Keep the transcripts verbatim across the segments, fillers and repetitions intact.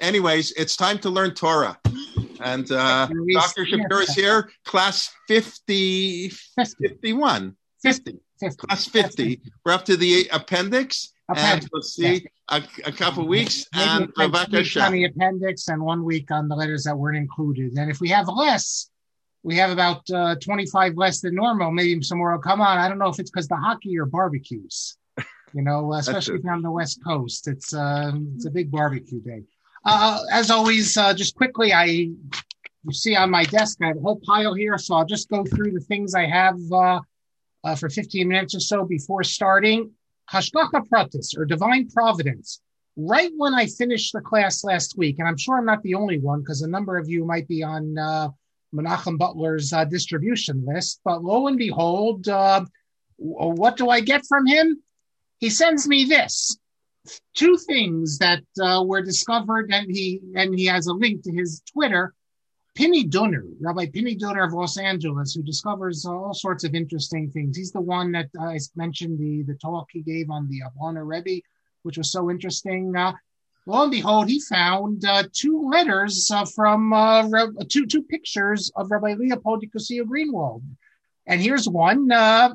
anyways, it's time to learn Torah. And uh, Doctor Shapiro is here, class fifty, fifty-one, fifty, fifty. Class fifty. We're up to the appendix, appendix. And we'll see a, a couple weeks. Maybe and Rebecca on the appendix and one week on the letters that weren't included. And if we have less, we have about uh, twenty-five less than normal. Maybe some more will come on. I don't know if it's because the hockey or barbecues. You know, especially on the West Coast, it's uh, it's a big barbecue day. Uh, as always, uh, just quickly, I you see on my desk, I have a whole pile here, so I'll just go through the things I have uh, uh, for fifteen minutes or so before starting. Hashgacha Pratis, or Divine Providence. Right when I finished the class last week, and I'm sure I'm not the only one, because a number of you might be on uh, Menachem Butler's uh, distribution list, but lo and behold, uh, what do I get from him? He sends me this. Two things that uh, were discovered, and he and he has a link to his Twitter. Pinny Dunner, Rabbi Pinny Dunner of Los Angeles, who discovers all sorts of interesting things. He's the one that uh, I mentioned the the talk he gave on the Ablana Rebbe, which was so interesting. Uh, lo and behold, he found uh, two letters uh, from uh, Re- two two pictures of Rabbi Leopold Yekosio Greenwald, and here's one. Uh,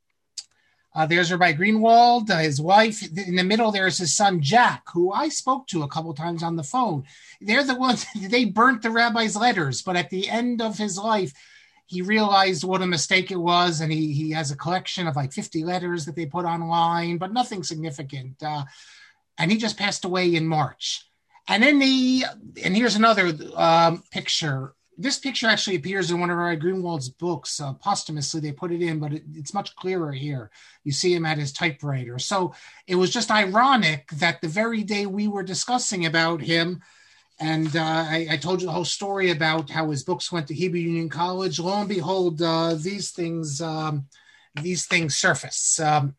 Uh, there's Rabbi Greenwald, uh, his wife. In the middle, there's his son, Jack, who I spoke to a couple times on the phone. They're the ones, they burnt the rabbi's letters, but at the end of his life, he realized what a mistake it was, and he, he has a collection of like fifty letters that they put online, but nothing significant. Uh, and he just passed away in March. And then the, and here's another um, picture. This picture actually appears in one of Rabbi Greenwald's books. Uh, posthumously, they put it in, but it, it's much clearer here. You see him at his typewriter. So it was just ironic that the very day we were discussing about him, and uh, I, I told you the whole story about how his books went to Hebrew Union College. Lo and behold, uh, these things, um, these things surface. Um,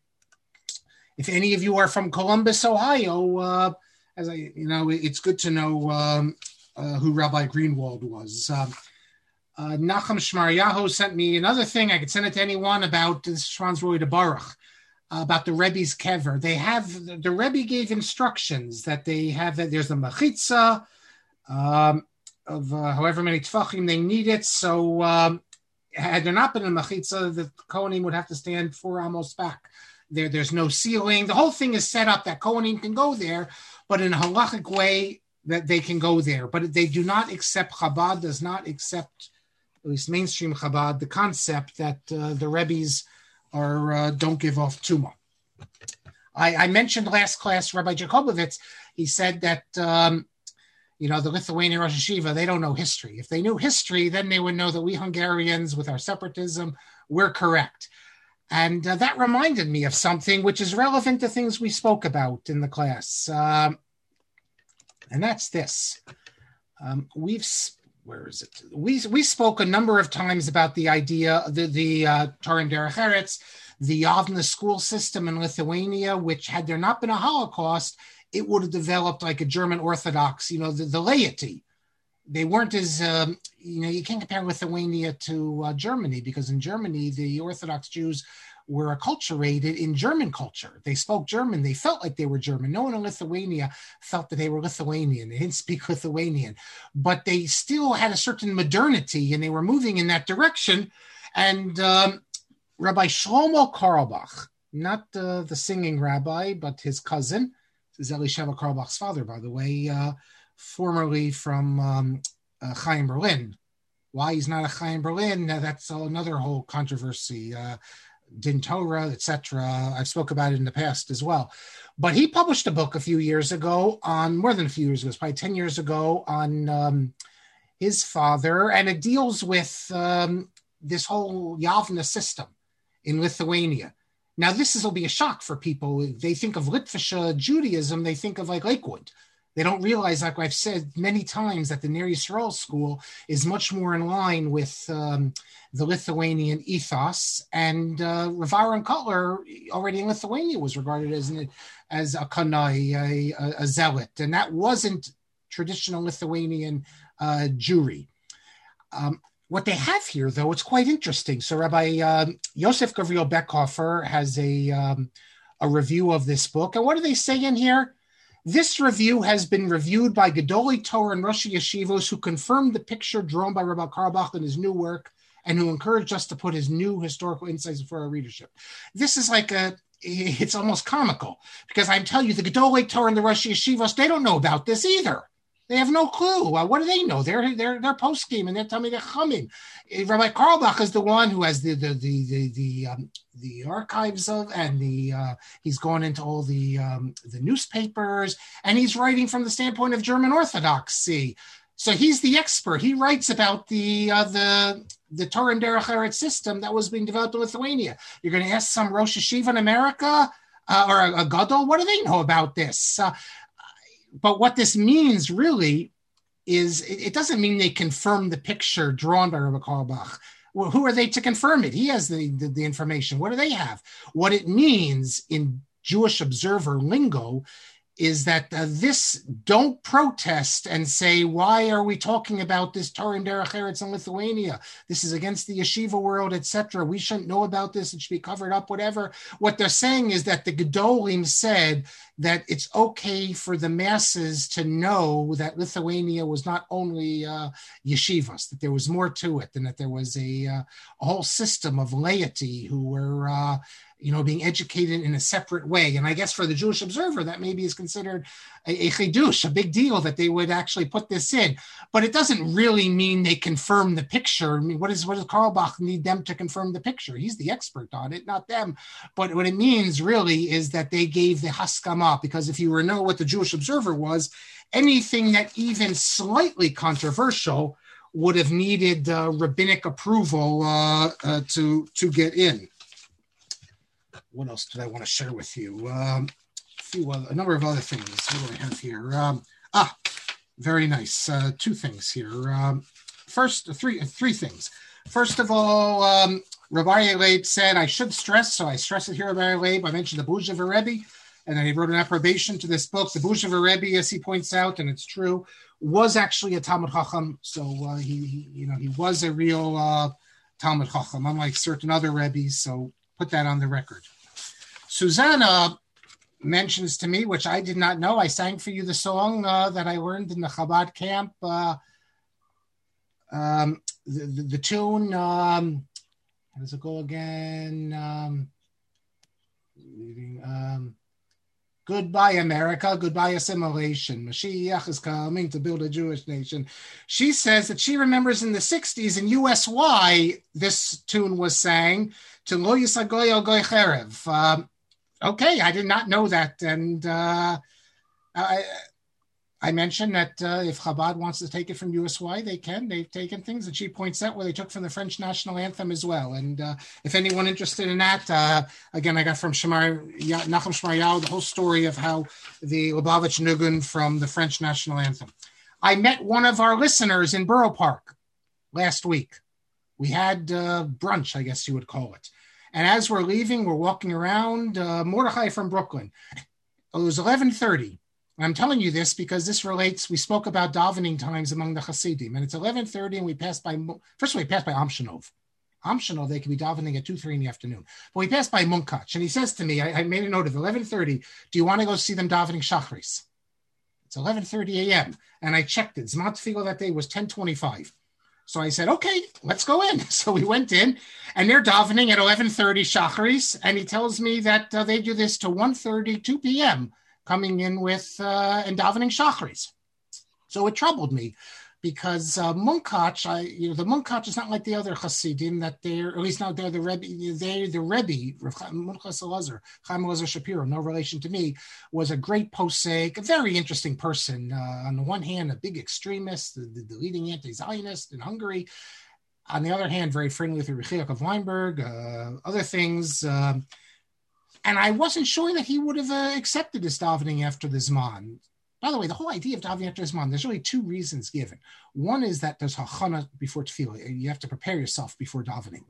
if any of you are from Columbus, Ohio, uh, as I, you know, it's good to know. Um, Uh, who Rabbi Greenwald was. Uh, uh, Nachum Shmaryahu sent me another thing. I could send it to anyone about this Shransroy de Baruch, uh, about the Rebbe's kever. They have, the, the Rebbe gave instructions that they have, that there's a mechitza um, of uh, however many tefachim they need it. So um, had there not been a mechitza, the Kohanim would have to stand four amos back. There, there's no ceiling. The whole thing is set up that Kohanim can go there, but in a halachic way, that they can go there, but they do not accept, Chabad does not accept, at least mainstream Chabad, the concept that uh, the Rebbes are uh, don't give off Tuma. I, I mentioned last class, Rabbi Jacobovitz, he said that, um, you know, the Lithuanian Rosh Hashiva, they don't know history. If they knew history, then they would know that we Hungarians, with our separatism, we're correct. And uh, that reminded me of something which is relevant to things we spoke about in the class. Um, And that's this. Um, we've, where is it? We we spoke a number of times about the idea, the, the uh, Torim Derech Eretz, the Yavna school system in Lithuania, which had there not been a Holocaust, it would have developed like a German Orthodox, you know, the, the laity. They weren't as, um, you know, you can't compare Lithuania to uh, Germany, because in Germany, the Orthodox Jews were acculturated in German culture. They spoke German. They felt like they were German. No one in Lithuania felt that they were Lithuanian. They didn't speak Lithuanian, but they still had a certain modernity, and they were moving in that direction. And um, Rabbi Shlomo Karlbach, not uh, the singing rabbi, but his cousin, this is Elisheva Karlbach's father, by the way, uh, formerly from um, uh, Chaim Berlin. Why he's not a Chaim Berlin, uh, that's another whole controversy. Uh, Din Torah, et cetera. I've spoke about it in the past as well. But he published a book a few years ago on, more than a few years ago, probably ten years ago, on um, his father, and it deals with um, this whole Yavna system in Lithuania. Now, this is, will be a shock for people. They think of Litvisha Judaism, they think of like Lakewood. They don't realize, like I've said many times, that the Ner Yisrael school is much more in line with um, the Lithuanian ethos. And uh, Rav Aaron Kotler, already in Lithuania, was regarded as an, as a kanai, a, a, a zealot. And that wasn't traditional Lithuanian uh, Jewry. Um, what they have here, though, it's quite interesting. So Rabbi uh, Yosef Gavriel Beckhofer has a, um, a review of this book. And what do they say in here? This review has been reviewed by Gedolei Torah and Rosh Yeshivos who confirmed the picture drawn by Rabbi Carlebach in his new work and who encouraged us to put his new historical insights for our readership. This is like a, it's almost comical because I'm telling you, the Gedolei Torah and the Rosh Yeshivos, they don't know about this either. They have no clue. Uh, what do they know? They're they're they're post game and they're telling me they're coming. Rabbi Carlebach is the one who has the the the the the, um, the archives of and the uh, he's gone into all the um, the newspapers and he's writing from the standpoint of German Orthodoxy. So he's the expert. He writes about the uh, the the Torah and Derech Eretz system that was being developed in Lithuania. You're going to ask some Rosh Yeshiva in America uh, or a, a Gadol, what do they know about this? Uh, But what this means really is it, it doesn't mean they confirm the picture drawn by Rabbi Carlebach. Well, who are they to confirm it? He has the, the, the information. What do they have? What it means in Jewish Observer lingo is that uh, this don't protest and say, why are we talking about this Torah and Derech Eretz in Lithuania? This is against the yeshiva world, et cetera. We shouldn't know about this. It should be covered up, whatever. What they're saying is that the Gedolim said that it's okay for the masses to know that Lithuania was not only uh, yeshivas, that there was more to it, and that there was a, uh, a whole system of laity who were uh, you know, being educated in a separate way. And I guess for the Jewish Observer, that maybe is considered a, a chidush, a big deal that they would actually put this in. But it doesn't really mean they confirm the picture. I mean, what, is, what does Carlebach need them to confirm the picture? He's the expert on it, not them. But what it means really is that they gave the haskama, because if you were to know what the Jewish Observer was, anything that even slightly controversial would have needed uh, rabbinic approval uh, uh, to, to get in. What else did I want to share with you? Um, a, few other, a number of other things. What do I have here? Um, ah, very nice. Uh, two things here. Um, first, three three things. First of all, um, Rabbi Leib said I should stress, so I stress it here, Rabbi Leib. I mentioned the Buzhever Rebbe, and then he wrote an approbation to this book. The Buzhever Rebbe, as he points out, and it's true, was actually a Talmud Chacham. So uh, he, he, you know, he was a real uh, Talmud Chacham, unlike certain other Rebbes. So put that on the record. Susanna mentions to me, which I did not know, I sang for you the song uh, that I learned in the Chabad camp, uh, um, the, the, the tune, um, how does it go again? Um, um, Goodbye, America. Goodbye, assimilation. Mashiach is coming to build a Jewish nation. She says that she remembers in the sixties in U S Y, this tune was sang to Lo Yisagoy El Goy Cherev. Um, Okay, I did not know that, and uh, I, I mentioned that uh, if Chabad wants to take it from U S Y, they can. They've taken things, and she points out where they took from the French national anthem as well. And uh, if anyone interested in that, uh, again, I got from Shemar, Nachum Shmaryahu the whole story of how the Lubavitch Nugun from the French national anthem. I met one of our listeners in Borough Park last week. We had uh, brunch, I guess you would call it. And as we're leaving, we're walking around, uh, Mordechai from Brooklyn. It was eleven thirty. I'm telling you this because this relates, we spoke about davening times among the Hasidim, and it's eleven thirty and we passed by, first of all, we passed by Amshanov. Amshanov, they could be davening at two, three in the afternoon. But we passed by Munkach, and he says to me, I, I made a note of eleven thirty, do you want to go see them davening Shachris? It's eleven thirty a.m. And I checked it. Zman Tefillah that day was ten twenty-five. So I said, okay, let's go in. So we went in, and they're davening at eleven thirty Shacharis, and he tells me that uh, they do this to one thirty, two p.m., coming in with uh, and davening Shacharis. So it troubled me because uh, Munkach, I, you know, the Munkach is not like the other Hasidim that they're, at least not they're the Rebbe, they're the Rebbe, Munchas Elazar, Chaim Elazar Shapiro, no relation to me, was a great posek, a very interesting person. Uh, on the one hand, a big extremist, the, the, the leading anti-Zionist in Hungary. On the other hand, very friendly with the Rechiach of Weinberg, uh, other things. Um, and I wasn't sure that he would have uh, accepted this davening after the Zman. By the way, the whole idea of davening after Zman, there's really two reasons given. One is that there's hachana before tefillah. You have to prepare yourself before davening.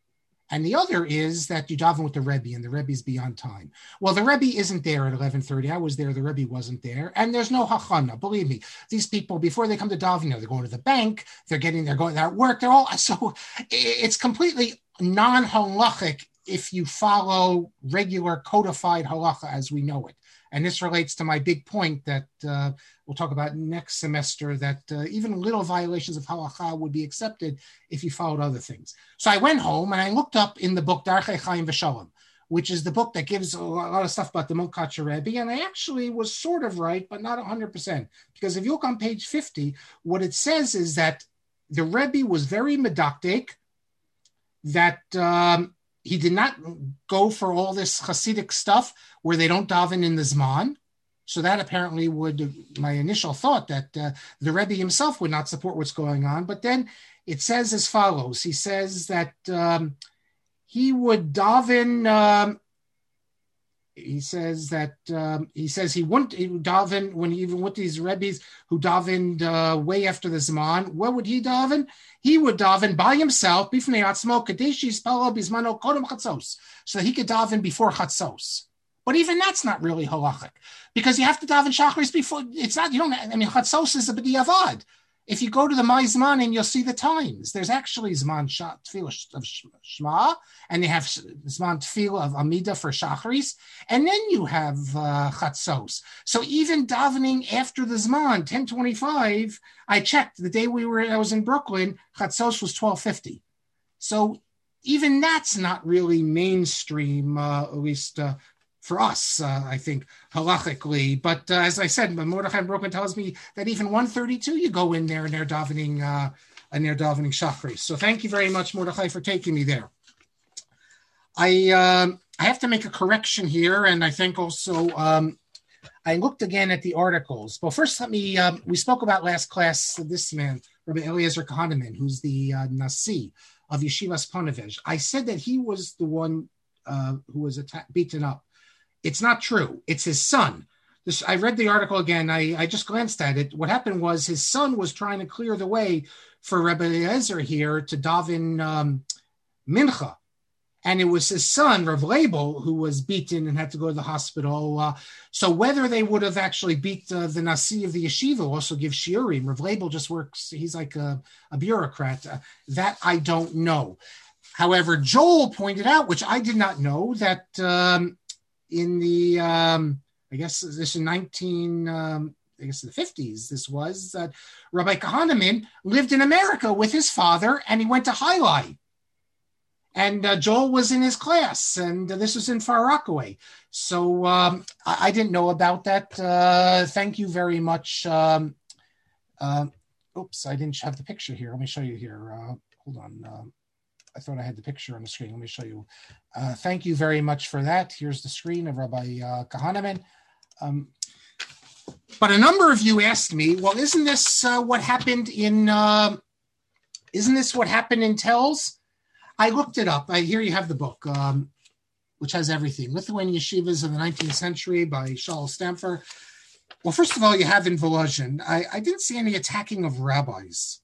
And the other is that you daven with the Rebbe, and the Rebbe is beyond time. Well, the Rebbe isn't there at eleven thirty. I was there. The Rebbe wasn't there. And there's no hachana. Believe me, these people, before they come to davening, they're going to the bank. They're getting, they're going, they're at work. They're all, so it's completely non-halachic if you follow regular codified halacha as we know it. And this relates to my big point that uh, we'll talk about next semester, that uh, even little violations of halacha would be accepted if you followed other things. So I went home and I looked up in the book Darchei Chaim V'Shalom, which is the book that gives a lot of stuff about the Munkacher Rebbe. And I actually was sort of right, but not one hundred percent. Because if you look on page fifty, what it says is that the Rebbe was very medactic, that um, he did not go for all this Hasidic stuff where they don't daven in the Zman. So that apparently would, my initial thought that uh, the Rebbe himself would not support what's going on. But then it says as follows. He says that um, he would daven, um, he says that, um, he says he wouldn't he would daven when he even with these Rebbes who davened uh, way after the Zman. What would he daven? He would daven by himself, b'fnei atzmo, kadesh yispalo bizmano kodem chatzos, so that he could daven before chatzos. But even that's not really halachic, because you have to daven shachris before. It's not, you don't, I mean, chatzos is a b'diavad. If you go to the My Zmanim, you'll see the times. There's actually Zman Tefillah of Shema, and they have Zman Tefillah of Amida for Shacharis, and then you have uh, Chatzos. So even davening after the Zman, ten twenty-five, I checked the day we were, I was in Brooklyn, Chatzos was twelve fifty. So even that's not really mainstream, uh, at least uh, for us, uh, I think, halachically. But uh, as I said, Mordechai Brooklyn tells me that even one thirty-two, you go in there and they're davening, uh, and they're davening Shachris. So thank you very much, Mordechai, for taking me there. I um, I have to make a correction here, and I think also um, I looked again at the articles. But first, let me, um, we spoke about last class, this man, Rabbi Eliezer Kahaneman, who's the uh, Nasi of Yeshivas Ponevezh. I said that he was the one uh, who was atta- beaten up. It's not true. It's his son. This, I read the article again. I, I just glanced at it. What happened was his son was trying to clear the way for Rebbe Eliezer here to daven um, mincha. And it was his son, Rav Leibel, who was beaten and had to go to the hospital. Uh, so whether they would have actually beat uh, the Nasi of the yeshiva, also give shiurim, Rav Leibel just works, he's like a, a bureaucrat. Uh, that I don't know. However, Joel pointed out, which I did not know, that um, in the, um, I guess this in nineteen, um, I guess in the fifties, this was that Rabbi Kahaneman lived in America with his father, and he went to High. And uh, Joel was in his class, and uh, this was in Far Rockaway. So um, I, I didn't know about that. Uh, thank you very much. Um, uh, oops, I didn't have the picture here. Let me show you here. Uh, hold on. Um, I thought I had the picture on the screen. Let me show you. Uh, thank you very much for that. Here's the screen of Rabbi uh, Kahaneman. Um, but a number of you asked me, well, isn't this uh, what happened in, uh, isn't this what happened in Telz? I looked it up. I, here you have the book, um, which has everything. Lithuanian Yeshivas of the nineteenth century by Shaul Stamfer. Well, first of all, you have in Volozhin. I, I didn't see any attacking of rabbis.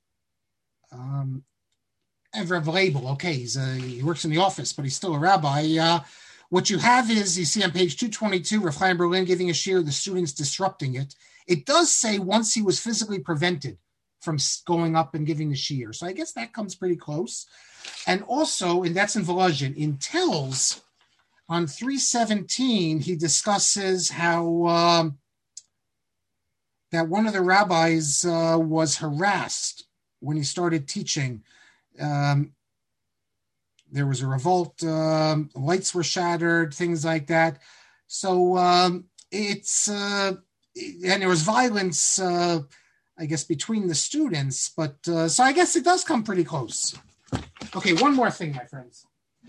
Um, And Rav Leibel, okay, he's a, he works in the office, but he's still a rabbi. Uh, what you have is, you see on page two twenty-two, Rav Chaim Berlin giving a shiur, the students disrupting it. It does say once he was physically prevented from going up and giving the shiur. So I guess that comes pretty close. And also, and that's in Volozhin, in Telz, on three seventeen, he discusses how um, that one of the rabbis uh, was harassed when he started teaching. Um, there was a revolt, um, lights were shattered, things like that. So um, it's, uh, and there was violence, uh, I guess, between the students. But uh, so I guess it does come pretty close. Okay, one more thing, my friends,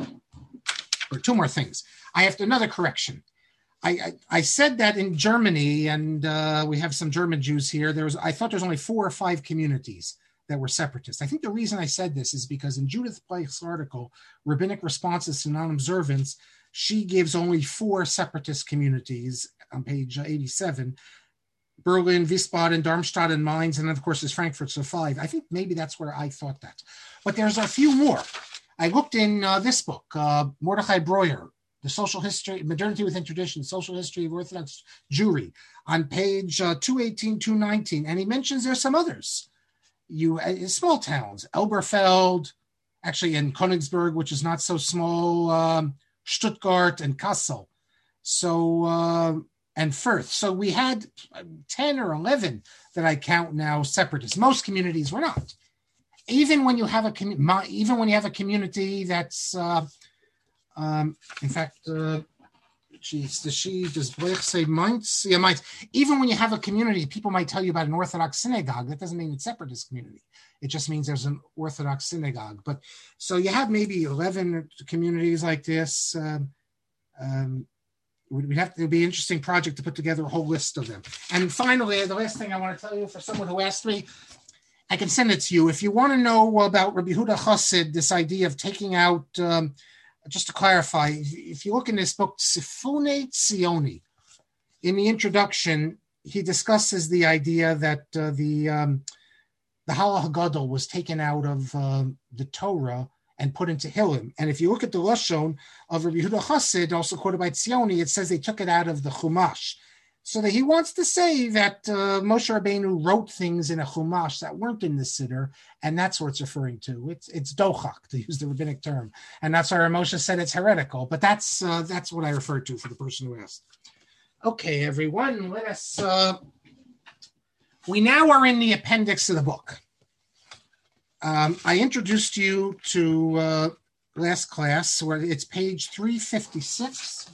or two more things. I have to, another correction. I, I, I said that in Germany, and uh, we have some German Jews here. There was, I thought there was only four or five communities that were separatists. I think the reason I said this is because in Judith Blake's article, Rabbinic Responses to Non-Observance, she gives only four separatist communities on page eighty-seven, Berlin, Wiesbaden, Darmstadt, and Mainz, and of course there's Frankfurt, so five. I think maybe that's where I thought that. But there's a few more. I looked in uh, this book, uh, Mordechai Breuer, The Social History, Modernity Within Tradition, Social History of Orthodox Jewry, on page uh, two eighteen, two nineteen, and he mentions there's some others. You uh, small towns, Elberfeld, actually in Königsberg, which is not so small, um, Stuttgart and Kassel. So uh, and Firth. So we had ten or eleven that I count now separatists. Most communities were not. Even when you have a commu- even when you have a community that's, uh, um, in fact, uh, geez, does she, does Blech say Mainz? Yeah, Mainz. Even when you have a community, people might tell you about an Orthodox synagogue. That doesn't mean it's separatist community. It just means there's an Orthodox synagogue. But so you have maybe eleven communities like this. Um, um, we'd have to, it'd be an interesting project to put together a whole list of them. And finally, the last thing I want to tell you, for someone who asked me, I can send it to you. If you want to know about Rabbi Yehuda Chassid, this idea of taking out, um, just to clarify, if you look in this book, Sifune Tzioni, in the introduction, he discusses the idea that uh, the um, the Halach Gadol was taken out of uh, the Torah and put into Hillim. And if you look at the Lashon of Rabbi Yehuda Chassid, also quoted by Tzioni, it says they took it out of the Chumash. So that he wants to say that uh, Moshe Rabbeinu wrote things in a Chumash that weren't in the Siddur, and that's what it's referring to. It's it's dochak, to use the rabbinic term, and that's why Moshe said it's heretical. But that's uh, that's what I refer to for the person who asked. Okay, everyone, let us. Uh, we now are in the appendix of the book. Um, I introduced you to uh, last class, where it's page three fifty-six.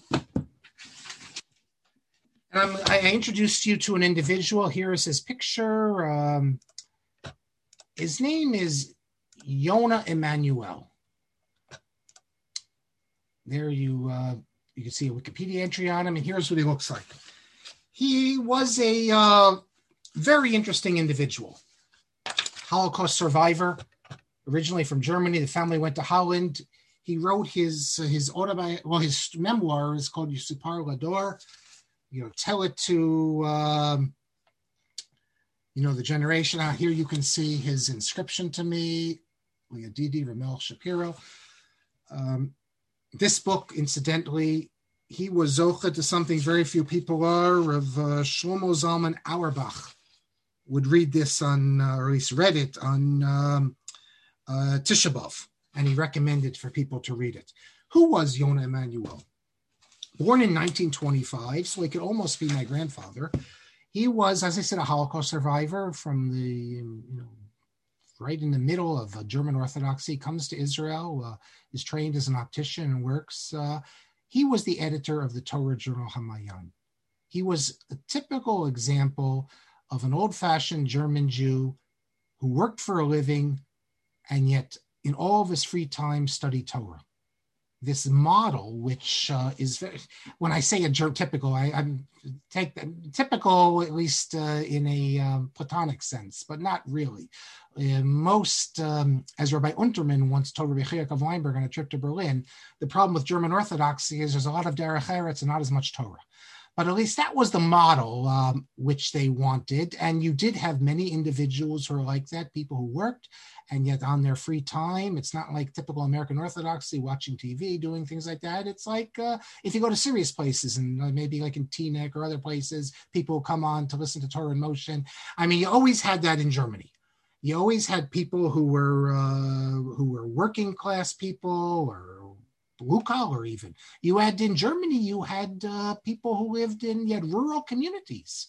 Um, I introduced you to an individual. Here is his picture. Um, his name is Yonah Emanuel. There you uh, you can see a Wikipedia entry on him, and here's what he looks like. He was a uh, very interesting individual. Holocaust survivor, originally from Germany. The family went to Holland. He wrote his his autobiography. Well, his memoir is called Yisupar Lador. You know, tell it to, um, you know, the generation out here. You can see his inscription to me, Leodidi Ramel Shapiro. Um, this book, incidentally, he was zocha to something very few people are. Of uh, Shlomo Zalman Auerbach would read this on, uh, or at least read it on um, uh, Tisha B'Av, and he recommended for people to read it. Who was Yonah Emanuel? Born in nineteen twenty-five, so he could almost be my grandfather. He was, as I said, a Holocaust survivor from the, you know, right in the middle of uh, German Orthodoxy. Comes to Israel, uh, is trained as an optician and works. Uh, he was the editor of the Torah journal Hamayan. He was a typical example of an old-fashioned German Jew who worked for a living and yet in all of his free time studied Torah. This model, which uh, is very, when I say a germ typical, I, I'm take typical at least uh, in a um, Platonic sense, but not really. Uh, most, um, as Rabbi Unterman once told Rabbi Chayek of Weinberg on a trip to Berlin, the problem with German Orthodoxy is there's a lot of derech eretz and not as much Torah. But at least that was the model um, which they wanted. And you did have many individuals who are like that, people who worked, and yet on their free time, it's not like typical American Orthodoxy, watching T V, doing things like that. It's like uh, if you go to serious places and uh, maybe like in Teaneck or other places, people come on to listen to Torah in Motion. I mean, you always had that in Germany. You always had people who were uh, who were working class people or blue collar even. You had in Germany, you had uh, people who lived in, you had rural communities.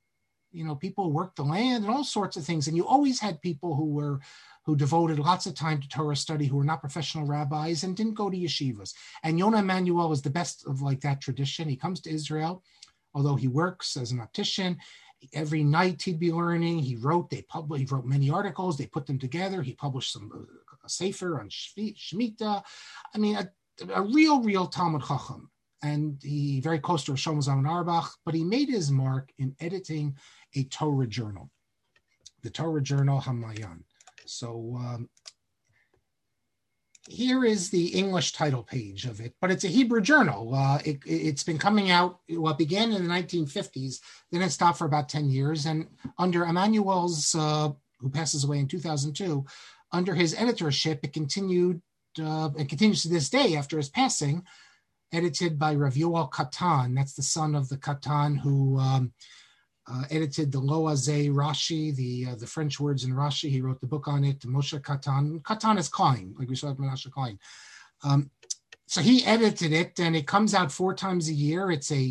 You know, people who worked the land and all sorts of things. And you always had people who were, who devoted lots of time to Torah study, who were not professional rabbis and didn't go to yeshivas. And Yonah Emanuel is the best of like that tradition. He comes to Israel, although he works as an optician. Every night he'd be learning. He wrote, they published, he wrote many articles. They put them together. He published some uh, a sefer on Shemitah. I mean, a, a real, real Talmud Chacham, and he very close to Shlomo Zalman Auerbach, but he made his mark in editing a Torah journal, the Torah journal Hamayan. So um, here is the English title page of it, but it's a Hebrew journal. Uh, it, it's been coming out, well, it began in the nineteen fifties, then it stopped for about ten years, and under Emanuel's, uh, who passes away in two thousand two, under his editorship, it continued Uh, and continues to this day after his passing, edited by Rav Yoel Katan. That's the son of the Katan who um, uh, edited the Lo Hazeh Rashi, the uh, the French words in Rashi. He wrote the book on it, Moshe Katan. Katan is Klein, like we saw at Menashe Klein. Um, so he edited it, and it comes out four times a year. It's a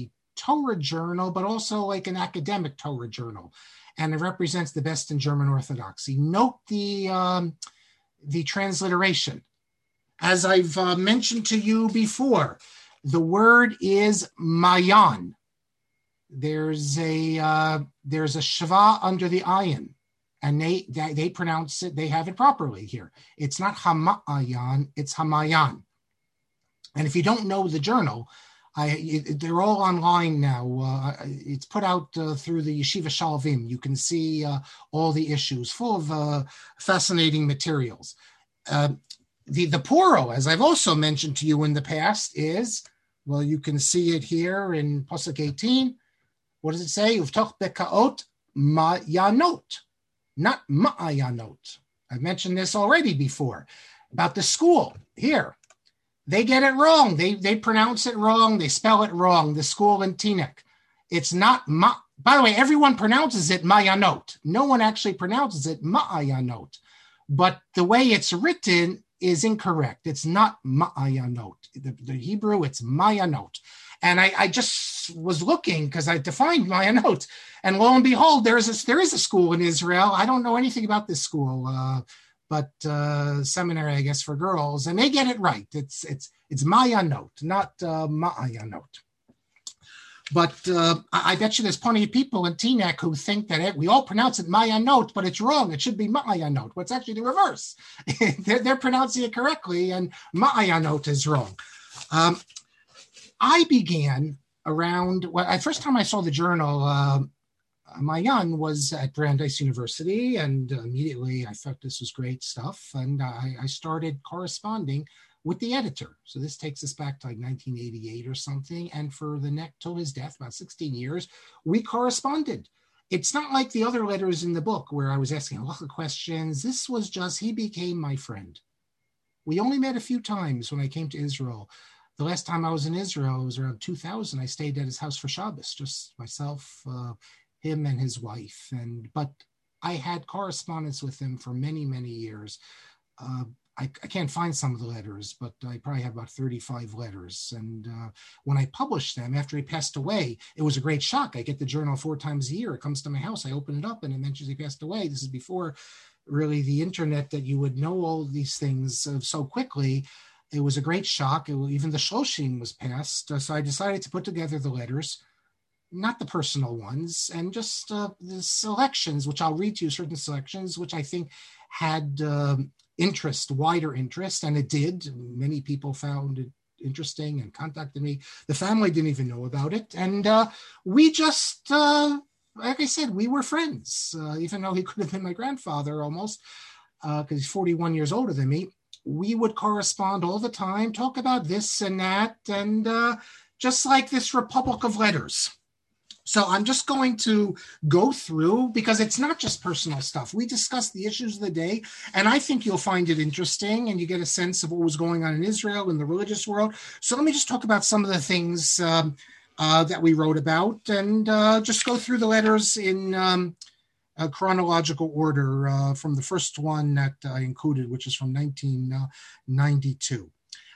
Torah journal, but also like an academic Torah journal. And it represents the best in German Orthodoxy. Note the, um, the transliteration. As I've uh, mentioned to you before, the word is mayan. There's a uh, there's a shva under the ayin, and they, they they pronounce it. They have it properly here. It's not hamayan, it's hamayan. And if you don't know the journal, I it, they're all online now. Uh, it's put out uh, through the Yeshiva Shalvim. You can see uh, all the issues, full of uh, fascinating materials. Uh, the the Poro, as I've also mentioned to you in the past, is, well, you can see it here in Pasuk eighteen. What does it say? Uvtoch bekaot ma'yanot, not ma'ayanot. I've mentioned this already before about the school here. They get it wrong. They they pronounce it wrong. They spell it wrong. The school in Teaneck. It's not ma. By the way, everyone pronounces it ma'yanot. No one actually pronounces it ma'ayanot. But the way it's written is incorrect. It's not ma'ayanot. The, the Hebrew, it's mayanot. And I, I just was looking because I defined mayanot. And lo and behold, there is a, there is a school in Israel. I don't know anything about this school, uh, but uh, seminary, I guess, for girls. And they get it right. It's it's it's mayanot, not uh, ma'ayanot. But uh, I, I bet you there's plenty of people in Teaneck who think that it, we all pronounce it mayanot, but it's wrong. It should be ma'ayanot. Well, it's actually the reverse. they're, they're pronouncing it correctly, and ma'ayanot is wrong. Um, I began around, well, the first time I saw the journal, uh, Mayan was at Brandeis University, and immediately I thought this was great stuff, and I, I started corresponding with the editor. So this takes us back to like nineteen eighty-eight or something, and for the next, till his death, about sixteen years, we corresponded. It's not like the other letters in the book where I was asking a lot of questions. This was just, he became my friend. We only met a few times when I came to Israel. The last time I was in Israel was around two thousand. I stayed at his house for Shabbos, just myself, uh, him and his wife. And but I had correspondence with him for many, many years. Uh, I, I can't find some of the letters, but I probably have about thirty-five letters. And uh, when I published them after he passed away, it was a great shock. I get the journal four times a year. It comes to my house. I open it up and it mentions he passed away. This is before really the internet, that you would know all these things uh, so quickly. It was a great shock. It, even the Shloshim was passed. Uh, so I decided to put together the letters, not the personal ones, and just uh, the selections, which I'll read to you, certain selections, which I think had um, interest, wider interest, and it did. Many people found it interesting and contacted me. The family didn't even know about it. And uh, we just, uh, like I said, we were friends, uh, even though he could have been my grandfather almost, because uh, he's forty-one years older than me. We would correspond all the time, talk about this and that, and uh, just like this Republic of Letters. So I'm just going to go through, because it's not just personal stuff. We discuss the issues of the day, and I think you'll find it interesting, and you get a sense of what was going on in Israel, in the religious world. So let me just talk about some of the things um, uh, that we wrote about, and uh, just go through the letters in um, a chronological order uh, from the first one that I included, which is from nineteen ninety-two.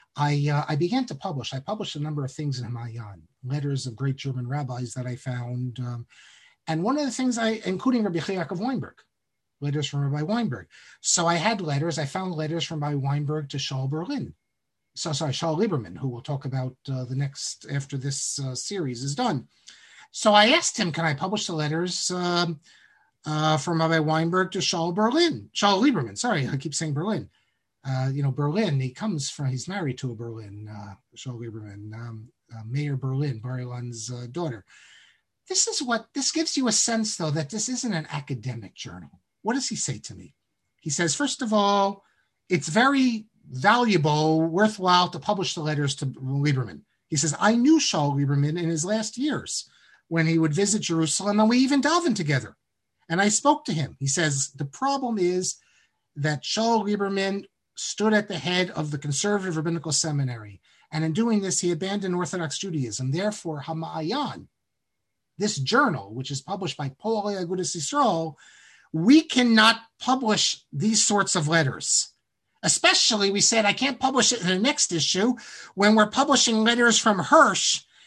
I, uh, I began to publish. I published a number of things in Hamayan, letters of great German rabbis that I found. Um, and one of the things I, including Rabbi Yaakov Weinberg, letters from Rabbi Weinberg. So I had letters. I found letters from Rabbi Weinberg to Shaul Berlin. So sorry, Shaul Lieberman, who we'll talk about uh, the next, after this uh, series is done. So I asked him, can I publish the letters um, uh, from Rabbi Weinberg to Shaul Berlin? Shaul Lieberman, sorry, I keep saying Berlin. Uh, you know, Berlin, he comes from, he's married to a Berlin, uh, Shaul Lieberman, um, uh, Mayor Berlin, Bar Ilan's uh, daughter. This is what, this gives you a sense, though, that this isn't an academic journal. What does he say to me? He says, first of all, it's very valuable, worthwhile to publish the letters to Lieberman. He says, I knew Shaul Lieberman in his last years when he would visit Jerusalem, and we even davened together. And I spoke to him. He says, the problem is that Shaul Lieberman stood at the head of the conservative rabbinical seminary. And in doing this, he abandoned Orthodox Judaism. Therefore, Hamayan, this journal, which is published by Poalei Agudas Yisrael, we cannot publish these sorts of letters. Especially, we said, I can't publish it in the next issue when we're publishing letters from Hirsch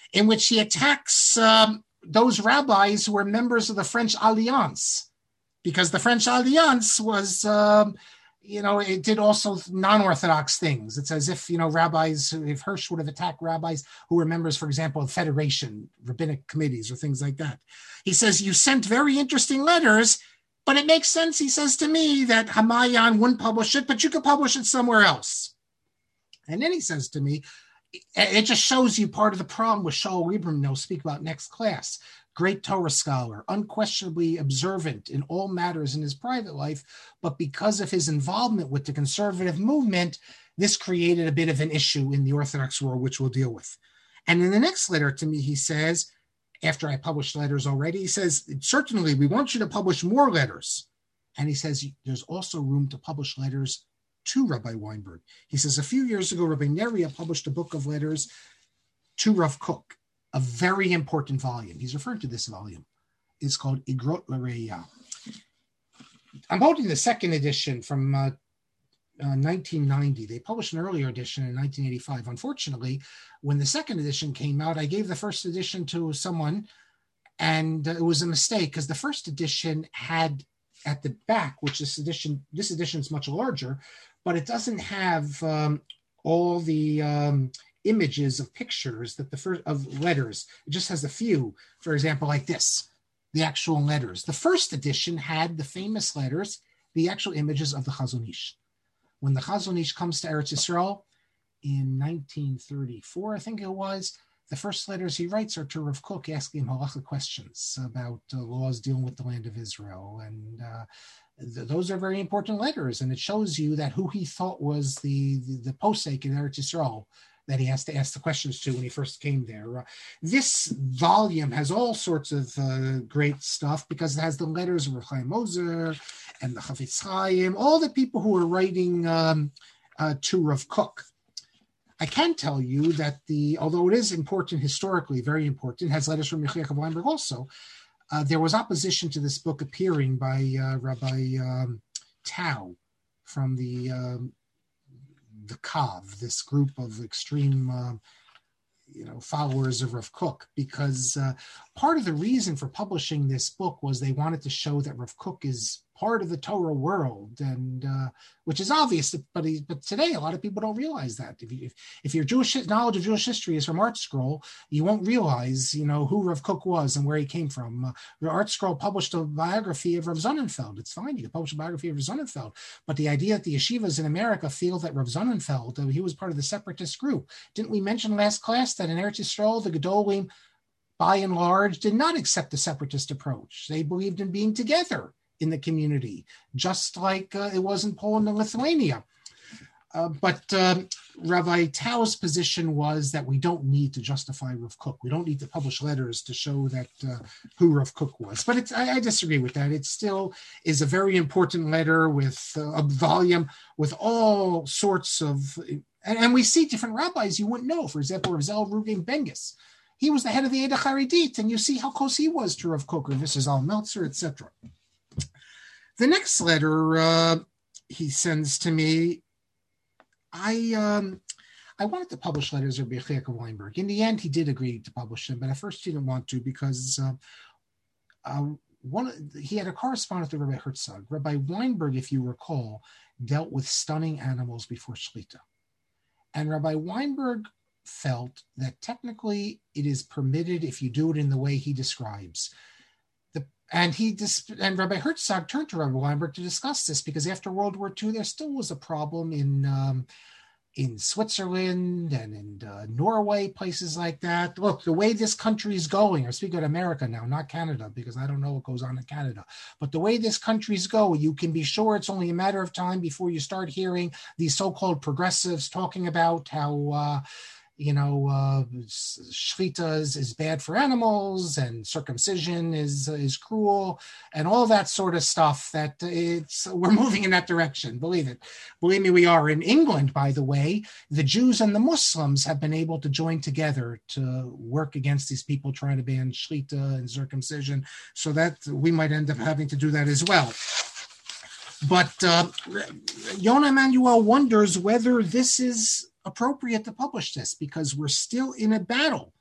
in which he attacks um, those rabbis who were members of the French Alliance, because the French Alliance was, um, you know, it did also non-Orthodox things. It's as if, you know, rabbis, if Hirsch would have attacked rabbis who were members, for example, of Federation, rabbinic committees or things like that. He says, you sent very interesting letters, but it makes sense, he says to me, that Hamayan wouldn't publish it, but you could publish it somewhere else. And then he says to me, it just shows you part of the problem with Shaul Lieberman I'll speak about next class. Great Torah scholar, unquestionably observant in all matters in his private life, but because of his involvement with the conservative movement, this created a bit of an issue in the Orthodox world, which we'll deal with. And in the next letter to me, he says, after I published letters already, he says, certainly we want you to publish more letters. And he says, there's also room to publish letters to Rabbi Weinberg. He says, a few years ago, Rabbi Neria published a book of letters to Rav Kook, a very important volume. He's referring to this volume. It's called Igrot L'Reya. I'm holding the second edition from uh, uh, nineteen ninety. They published an earlier edition in nineteen eighty-five. Unfortunately, when the second edition came out, I gave the first edition to someone, and uh, it was a mistake because the first edition had at the back, which this edition, this edition is much larger, but it doesn't have um, all the um, images of pictures that the first of letters. It just has a few, for example, like this, the actual letters. The first edition had the famous letters, the actual images of the Chazon Ish. When the Chazon Ish comes to Eretz Yisrael in nineteen thirty-four, I think it was, the first letters he writes are to Rav Kook asking him halacha questions about uh, laws dealing with the land of Israel. And uh, th- those are very important letters. And it shows you that who he thought was the, the, the posek in Eretz Yisrael that he has to ask the questions to when he first came there. Uh, this volume has all sorts of uh, great stuff because it has the letters of Rav Chaim Moser and the Chafetz Chaim, all the people who are writing um, uh, to Rav Kook. I can tell you that the, although it is important historically, very important, has letters from Yechiel Weinberg also, uh, there was opposition to this book appearing by uh, Rabbi um, Tau from the um, the Kav, this group of extreme, uh, you know, followers of Rav Kook, because uh, part of the reason for publishing this book was they wanted to show that Rav Kook is part of the Torah world, and uh, which is obvious, but he, but today a lot of people don't realize that. If, you, if if your Jewish knowledge of Jewish history is from Art Scroll, you won't realize, you know, who Rav Kook was and where he came from. Uh, the Art Scroll published a biography of Rav Sonnenfeld. It's fine, you can publish a biography of Rav Sonnenfeld, but the idea that the yeshivas in America feel that Rav Sonnenfeld, uh, he was part of the separatist group. Didn't we mention last class that in Eretz Yisrael, the Gedolim, by and large, did not accept the separatist approach. They believed in being together in the community, just like uh, it was in Poland and Lithuania. Uh, but um, Rabbi Tau's position was that we don't need to justify Rav Kook. We don't need to publish letters to show that uh, who Rav Kook was. But it's, I, I disagree with that. It still is a very important letter with uh, a volume with all sorts of, and, and we see different rabbis you wouldn't know. For example, Rav Zel Rugen Bengus. He was the head of the Eda Charidit, and you see how close he was to Rav Kook, or this is Al Meltzer, et cetera. The next letter uh, he sends to me, I um, I wanted to publish letters of Yechiel Weinberg. In the end, he did agree to publish them, but at first he didn't want to because uh, uh, one he had a correspondent with Rabbi Herzog. Rabbi Weinberg, if you recall, dealt with stunning animals before Shlita. And Rabbi Weinberg felt that technically it is permitted if you do it in the way he describes. And he dis- and Rabbi Herzog turned to Rabbi Weinberg to discuss this because after World War Two, there still was a problem in um, in Switzerland and in uh, Norway, places like that. Look, the way this country is going, I speak about America now, not Canada, because I don't know what goes on in Canada. But the way this country's go, you can be sure it's only a matter of time before you start hearing these so-called progressives talking about how uh, you know, uh, shchita is, is bad for animals, and circumcision is uh, is cruel, and all that sort of stuff. That it's we're moving in that direction. Believe it, believe me, we are. In England, by the way, the Jews and the Muslims have been able to join together to work against these people trying to ban shchita and circumcision. So that we might end up having to do that as well. But uh, Yonah Emanuel wonders whether this is appropriate to publish this, because we're still in a battle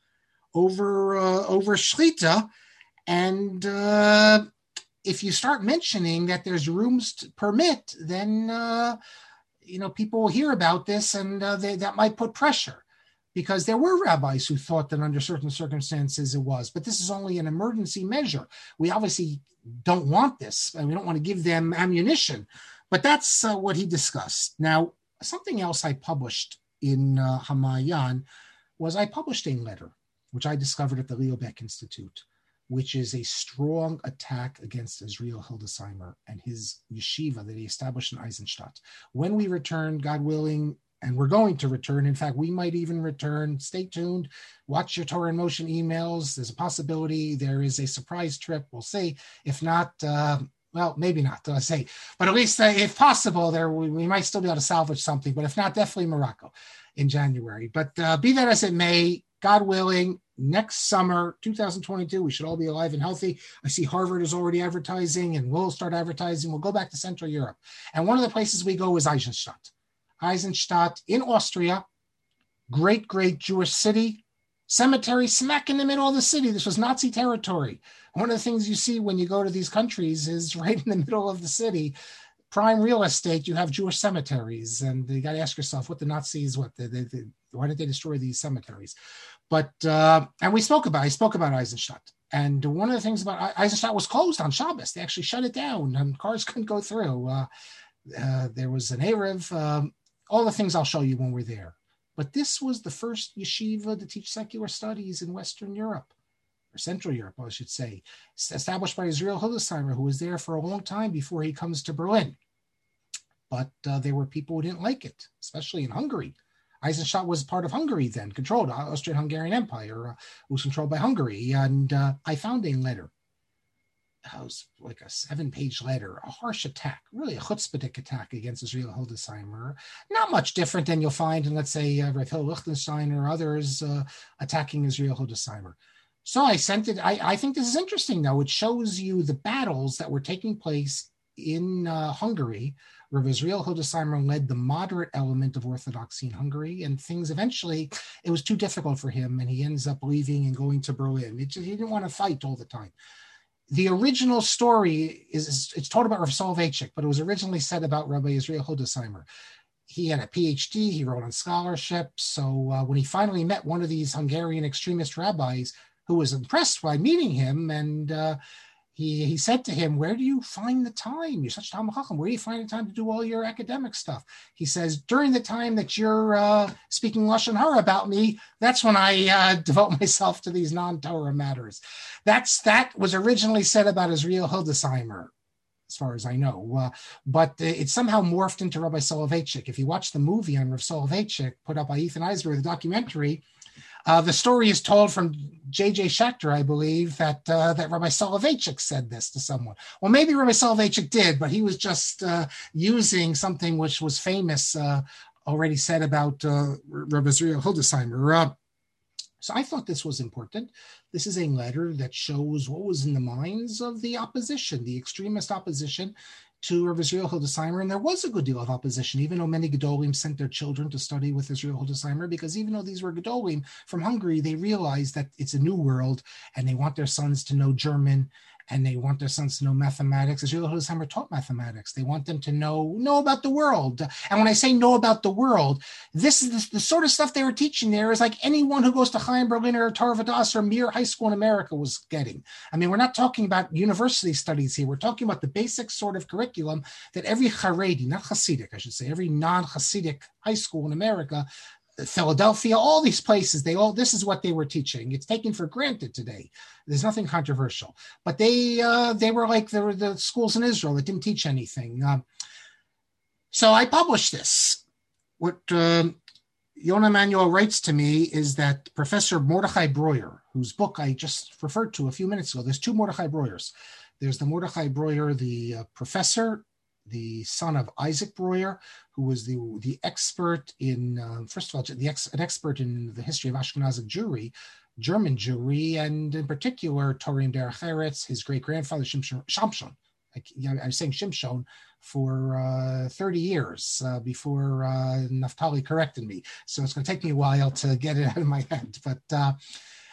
over uh, over Shlita. And uh, if you start mentioning that there's rooms to permit, then uh, you know people will hear about this, and uh, they, that might put pressure. Because there were rabbis who thought that under certain circumstances it was, but this is only an emergency measure. We obviously don't want this, and we don't want to give them ammunition, but that's uh, what he discussed. Now, something else I published in uh, Hamayan was I published a letter, which I discovered at the Leo Baeck Institute, which is a strong attack against Israel Hildesheimer and his yeshiva that he established in Eisenstadt. When we return, God willing, and we're going to return. In fact, we might even return. Stay tuned. Watch your Torah in Motion emails. There's a possibility there is a surprise trip. We'll see. If not, uh, well, maybe not, I'll say. But at least, uh, if possible, there we, we might still be able to salvage something. But if not, definitely Morocco in January. But uh, be that as it may, God willing, next summer, two thousand twenty-two, we should all be alive and healthy. I see Harvard is already advertising, and we'll start advertising. We'll go back to Central Europe. And one of the places we go is Eisenstadt. Eisenstadt in Austria, great, great Jewish city, cemetery smack in the middle of the city. This was Nazi territory. One of the things you see when you go to these countries is right in the middle of the city, prime real estate, you have Jewish cemeteries. And you got to ask yourself what the Nazis, what they, they, they, why did they destroy these cemeteries? But, uh, and we spoke about, I spoke about Eisenstadt. And one of the things about Eisenstadt was closed on Shabbos. They actually shut it down and cars couldn't go through. Uh, uh, there was an Erev, um, all the things I'll show you when we're there. But this was the first yeshiva to teach secular studies in Western Europe, or Central Europe, I should say, established by Israel Hildesheimer, who was there for a long time before he comes to Berlin. But uh, there were people who didn't like it, especially in Hungary. Eisenstadt was part of Hungary then, controlled, Austrian-Hungarian Empire, uh, was controlled by Hungary. And uh, I found a letter. It was like a seven-page letter, a harsh attack, really a chutzpahdik attack against Israel Hildesheimer. Not much different than you'll find in, let's say, uh, Rav Hillel Lichtenstein or others uh, attacking Israel Hildesheimer. So I sent it. I, I think this is interesting, though. It shows you the battles that were taking place in uh, Hungary, where Israel Hildesheimer led the moderate element of Orthodoxy in Hungary, and things eventually, it was too difficult for him, and he ends up leaving and going to Berlin. It just, he didn't want to fight all the time. The original story is, it's told about Rav Soloveitchik, but it was originally said about Rabbi Israel Hildesheimer. He had a P H D, he wrote on scholarship. So uh, when he finally met one of these Hungarian extremist rabbis who was impressed by meeting him, and uh, he, he said to him, where do you find the time? You're such Talmid Chacham. Where do you find the time to do all your academic stuff? He says, during the time that you're uh, speaking Lashon Hara about me, that's when I uh, devote myself to these non-Torah matters. That's That was originally said about Israel Hildesheimer, as far as I know. Uh, but uh, it somehow morphed into Rabbi Soloveitchik. If you watch the movie on Rav Soloveitchik, put up by Ethan Eisberg, the documentary, Uh, the story is told from J J Schechter, I believe, that uh, that Rabbi Soloveitchik said this to someone. Well, maybe Rabbi Soloveitchik did, but he was just uh, using something which was famous, uh, already said about uh, Rabbi Israel Hildesheimer. Uh, so I thought this was important. This is a letter that shows what was in the minds of the opposition, the extremist opposition to Rav Israel Hildesheimer, and there was a good deal of opposition, even though many Gedolim sent their children to study with Israel Hildesheimer, because even though these were Gedolim from Hungary, they realized that it's a new world, and they want their sons to know German, and they want their sons to know mathematics. Israel Hildesheimer taught mathematics. They want them to know, know about the world. And when I say know about the world, this is the, the sort of stuff they were teaching there is like anyone who goes to Chaim Berliner or Torah Vodaas or Mir High School in America was getting. I mean, we're not talking about university studies here. We're talking about the basic sort of curriculum that every Haredi, not Hasidic, I should say, every non-Hasidic high school in America, Philadelphia, all these places, they all, this is what they were teaching. It's taken for granted today. There's nothing controversial, but they, uh, they were like the, the schools in Israel that didn't teach anything. Um, so I published this. What um, Yonah Emanuel writes to me is that Professor Mordechai Breuer, whose book I just referred to a few minutes ago, there's two Mordechai Breuers. There's the Mordechai Breuer, the uh, professor, the son of Isaac Breuer, who was the, the expert in, uh, first of all, the ex, an expert in the history of Ashkenazic Jewry, German Jewry, and in particular, Torim Derech Eretz, his great-grandfather, Shimshon. Shimshon. I, you know, I was saying Shimshon for uh, thirty years uh, before uh, Naftali corrected me. So it's going to take me a while to get it out of my head. But uh,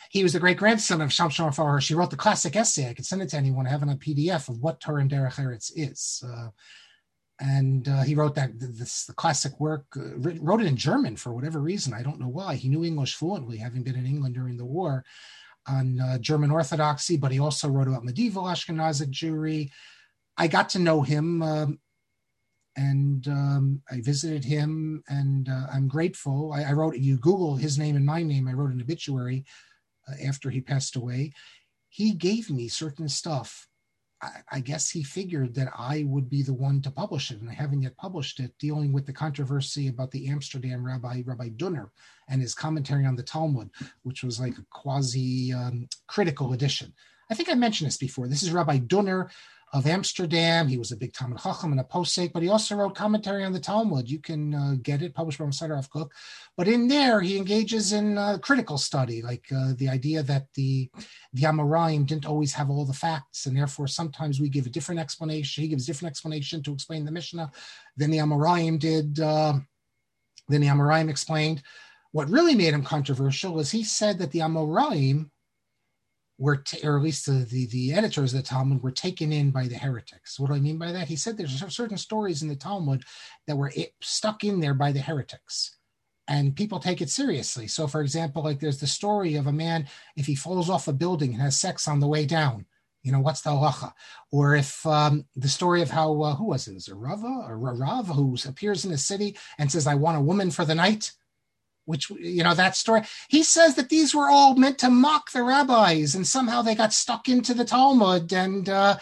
he was the great-grandson of Shamshon Raphael. She wrote the classic essay. I could send it to anyone. I have it on P D F of what Torah and Derech Eretz is. Uh, and uh, he wrote that this the classic work, uh, wrote it in German for whatever reason. I don't know why. He knew English fluently, having been in England during the war, on uh, German Orthodoxy, but he also wrote about medieval Ashkenazic Jewry. I got to know him, um, and um, I visited him, and uh, I'm grateful. I, I wrote, you Google his name and my name, I wrote an obituary uh, after he passed away. He gave me certain stuff. I, I guess he figured that I would be the one to publish it, and I haven't yet published it, dealing with the controversy about the Amsterdam rabbi, Rabbi Dunner, and his commentary on the Talmud, which was like a quasi-critical um, edition. I think I mentioned this before. This is Rabbi Dunner of Amsterdam. He was a big Talmud Chacham and a posek, but he also wrote commentary on the Talmud. You can uh, get it, published by Mossad Rav Kook. But in there, he engages in uh, critical study, like uh, the idea that the, the Amoraim didn't always have all the facts, and therefore sometimes we give a different explanation. He gives a different explanation to explain the Mishnah than the Amoraim did, uh, than the Amoraim explained. What really made him controversial was he said that the Amoraim were, t- or at least the, the, the editors of the Talmud, were taken in by the heretics. What do I mean by that? He said there's certain stories in the Talmud that were it, stuck in there by the heretics, and people take it seriously. So, for example, like there's the story of a man, if he falls off a building and has sex on the way down, you know, what's the halacha? Or if um, the story of how, uh, who was it? Is it Rava or Rav who appears in a city and says, I want a woman for the night? Which, you know, that story, he says that these were all meant to mock the rabbis, and somehow they got stuck into the Talmud. And uh,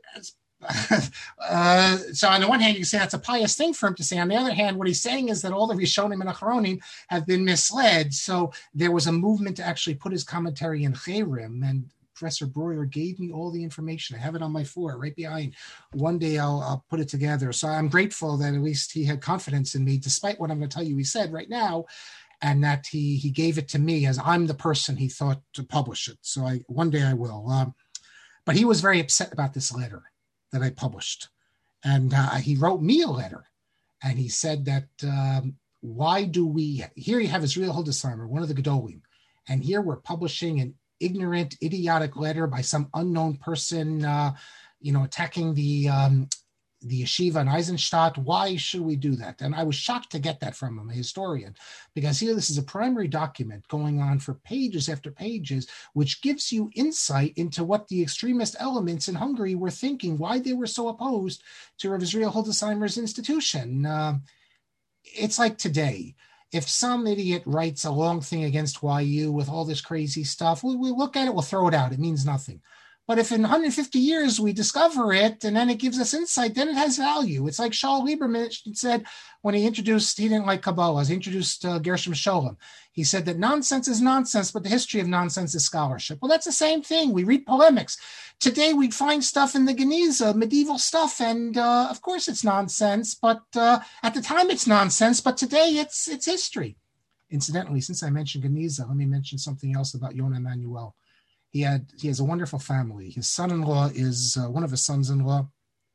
uh, so on the one hand, you can say that's a pious thing for him to say. On the other hand, what he's saying is that all the Rishonim and Achronim have been misled. So there was a movement to actually put his commentary in Cherim, and Professor Breuer gave me all the information. I have it on my floor right behind. One day I'll, I'll put it together. So I'm grateful that at least he had confidence in me, despite what I'm going to tell you he said right now, and that he he gave it to me as I'm the person he thought to publish it. So I one day I will. Um, but he was very upset about this letter that I published. And uh, he wrote me a letter. And he said that, um, why do we, here you have Israel Hildesheimer, one of the Gedolim, and here we're publishing an ignorant, idiotic letter by some unknown person, uh, you know, attacking the um, the yeshiva in Eisenstadt. Why should we do that? And I was shocked to get that from him, a historian, because here this is a primary document going on for pages after pages, which gives you insight into what the extremist elements in Hungary were thinking, why they were so opposed to Rav Israel Hildesheimer's institution. Uh, it's like today. If some idiot writes a long thing against Y U with all this crazy stuff, we, we look at it, we'll throw it out. It means nothing. But if in one hundred fifty years we discover it and then it gives us insight, then it has value. It's like Shaul Lieberman said when he introduced, he didn't like Kabbalah, he introduced uh, Gershom Scholem. He said that nonsense is nonsense, but the history of nonsense is scholarship. Well, that's the same thing. We read polemics. Today we'd find stuff in the Geniza, medieval stuff, and uh, of course it's nonsense, but uh, at the time it's nonsense, but today it's it's history. Incidentally, since I mentioned Geniza, let me mention something else about Yonah Emanuel. He had he has a wonderful family. His son-in-law is uh, one of his sons-in-law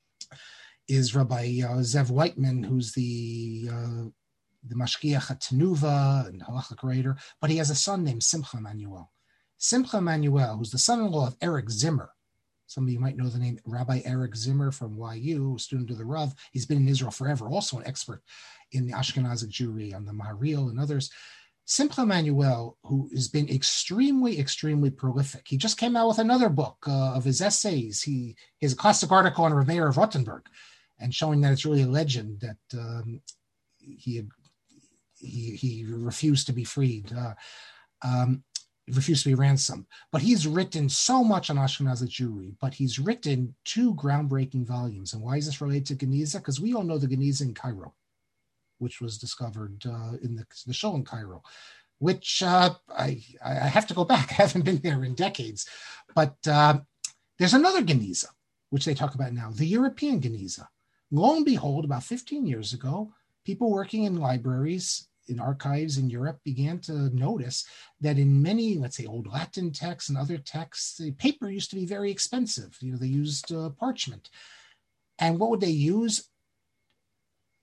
is Rabbi uh, Zev Whiteman, who's the uh, the Mashgiach at Tenuva and halachic writer. But he has a son named Simcha Emanuel. Simcha Emanuel, who's the son-in-law of Eric Zimmer. Some of you might know the name Rabbi Eric Zimmer from Y U, a student of the Rav. He's been in Israel forever, also an expert in the Ashkenazic Jewry, on the Maharil and others. Simcha Emanuel, who has been extremely, extremely prolific. He just came out with another book uh, of his essays. He, he has a classic article on Rav Meir of Rottenburg, and showing that it's really a legend that um, he, had, he he refused to be freed, uh, um, refused to be ransomed. But he's written so much on Ashkenazic Jewry, but he's written two groundbreaking volumes. And why is this related to Geniza? Because we all know the Geniza in Cairo, which was discovered uh, in the, the show in Cairo, which uh, I, I have to go back. I haven't been there in decades. But uh, there's another Geniza, which they talk about now, the European Geniza. Lo and behold, about fifteen years ago, people working in libraries, in archives in Europe began to notice that in many, let's say, old Latin texts and other texts, the paper used to be very expensive. You know, they used uh, parchment. And what would they use?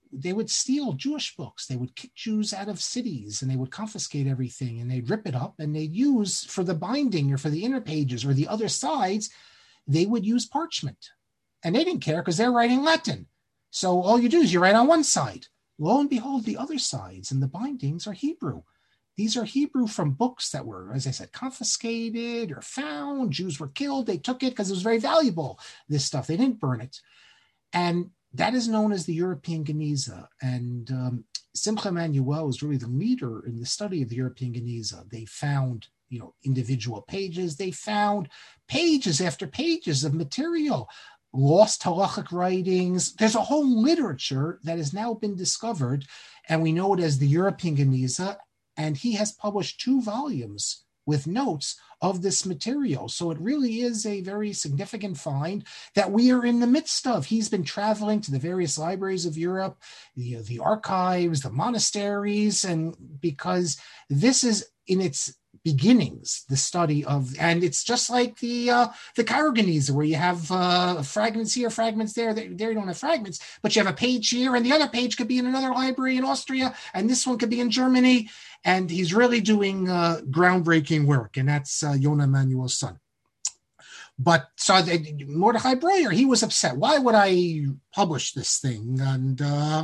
they would steal Jewish books. They would kick Jews out of cities, and they would confiscate everything, and they'd rip it up, and they'd use for the binding or for the inner pages or the other sides, they would use parchment. And they didn't care because they're writing Latin. So all you do is you write on one side. Lo and behold, the other sides and the bindings are Hebrew. These are Hebrew from books that were, as I said, confiscated or found. Jews were killed. They took it because it was very valuable, this stuff. They didn't burn it. And that is known as the European Geniza. And um, Simcha Emanuel was really the leader in the study of the European Geniza. They found, you know, individual pages. They found pages after pages of material, lost halachic writings. There's a whole literature that has now been discovered, and we know it as the European Geniza. And he has published two volumes with notes of this material. So it really is a very significant find that we are in the midst of. He's been traveling to the various libraries of Europe, the, the archives, the monasteries, and because this is in its beginnings, the study of, and it's just like the uh, the Cairo Geniza, where you have uh, fragments here, fragments there. There you don't have fragments, but you have a page here, and the other page could be in another library in Austria, and this one could be in Germany. And he's really doing uh, groundbreaking work, and that's uh, Yonah Emanuel's son. But so the, Mordechai Breuer, he was upset. Why would I publish this thing? And uh,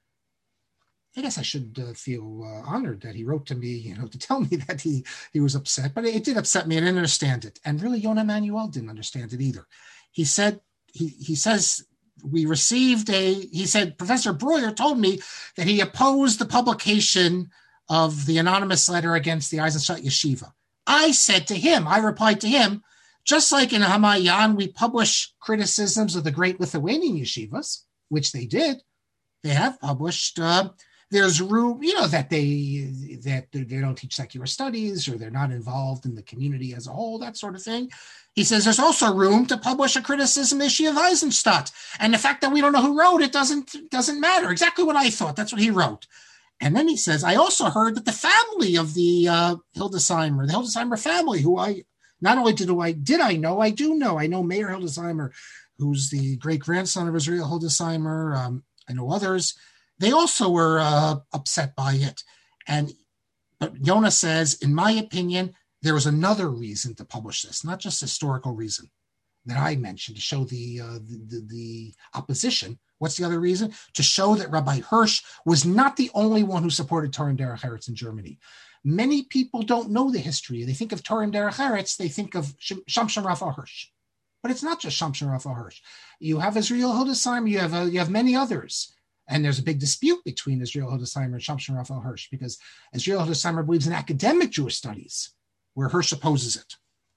I guess I should uh, feel uh, honored that he wrote to me, you know, to tell me that he he was upset. But it, it did upset me. I didn't understand it, and really, Yonah Emanuel didn't understand it either. He said he he says. We received a, he said, Professor Breuer told me that he opposed the publication of the anonymous letter against the Eisenstadt Yeshiva. I said to him, I replied to him, just like in Hamayan, we publish criticisms of the great Lithuanian yeshivas, which they did. They have published. Uh, there's room, you know, that they that they don't teach secular studies, or they're not involved in the community as a whole, that sort of thing. He says there's also room to publish a criticism issue of Eisenstadt. And the fact that we don't know who wrote it doesn't, doesn't matter. Exactly what I thought. That's what he wrote. And then he says, I also heard that the family of the uh, Hildesheimer, the Hildesheimer family, who I, not only did I, did I know, I do know. I know Mayor Hildesheimer, who's the great-grandson of Israel Hildesheimer. Um, I know others. They also were uh, upset by it. And but Yonah says, in my opinion, there was another reason to publish this, not just historical reason that I mentioned to show the, uh, the, the, the opposition. What's the other reason? To show that Rabbi Hirsch was not the only one who supported Torah Derech Eretz in Germany. Many people don't know the history. They think of Torah Derech Eretz, they think of Shamshon Raphael Hirsch. But it's not just Shamshon Raphael Hirsch. You have Israel Hildesheimer, you have, uh, you have many others. And there's a big dispute between Israel Hildesheimer and Shamshon Raphael Hirsch, because Israel Hildesheimer believes in academic Jewish studies, where Hirsch opposes it.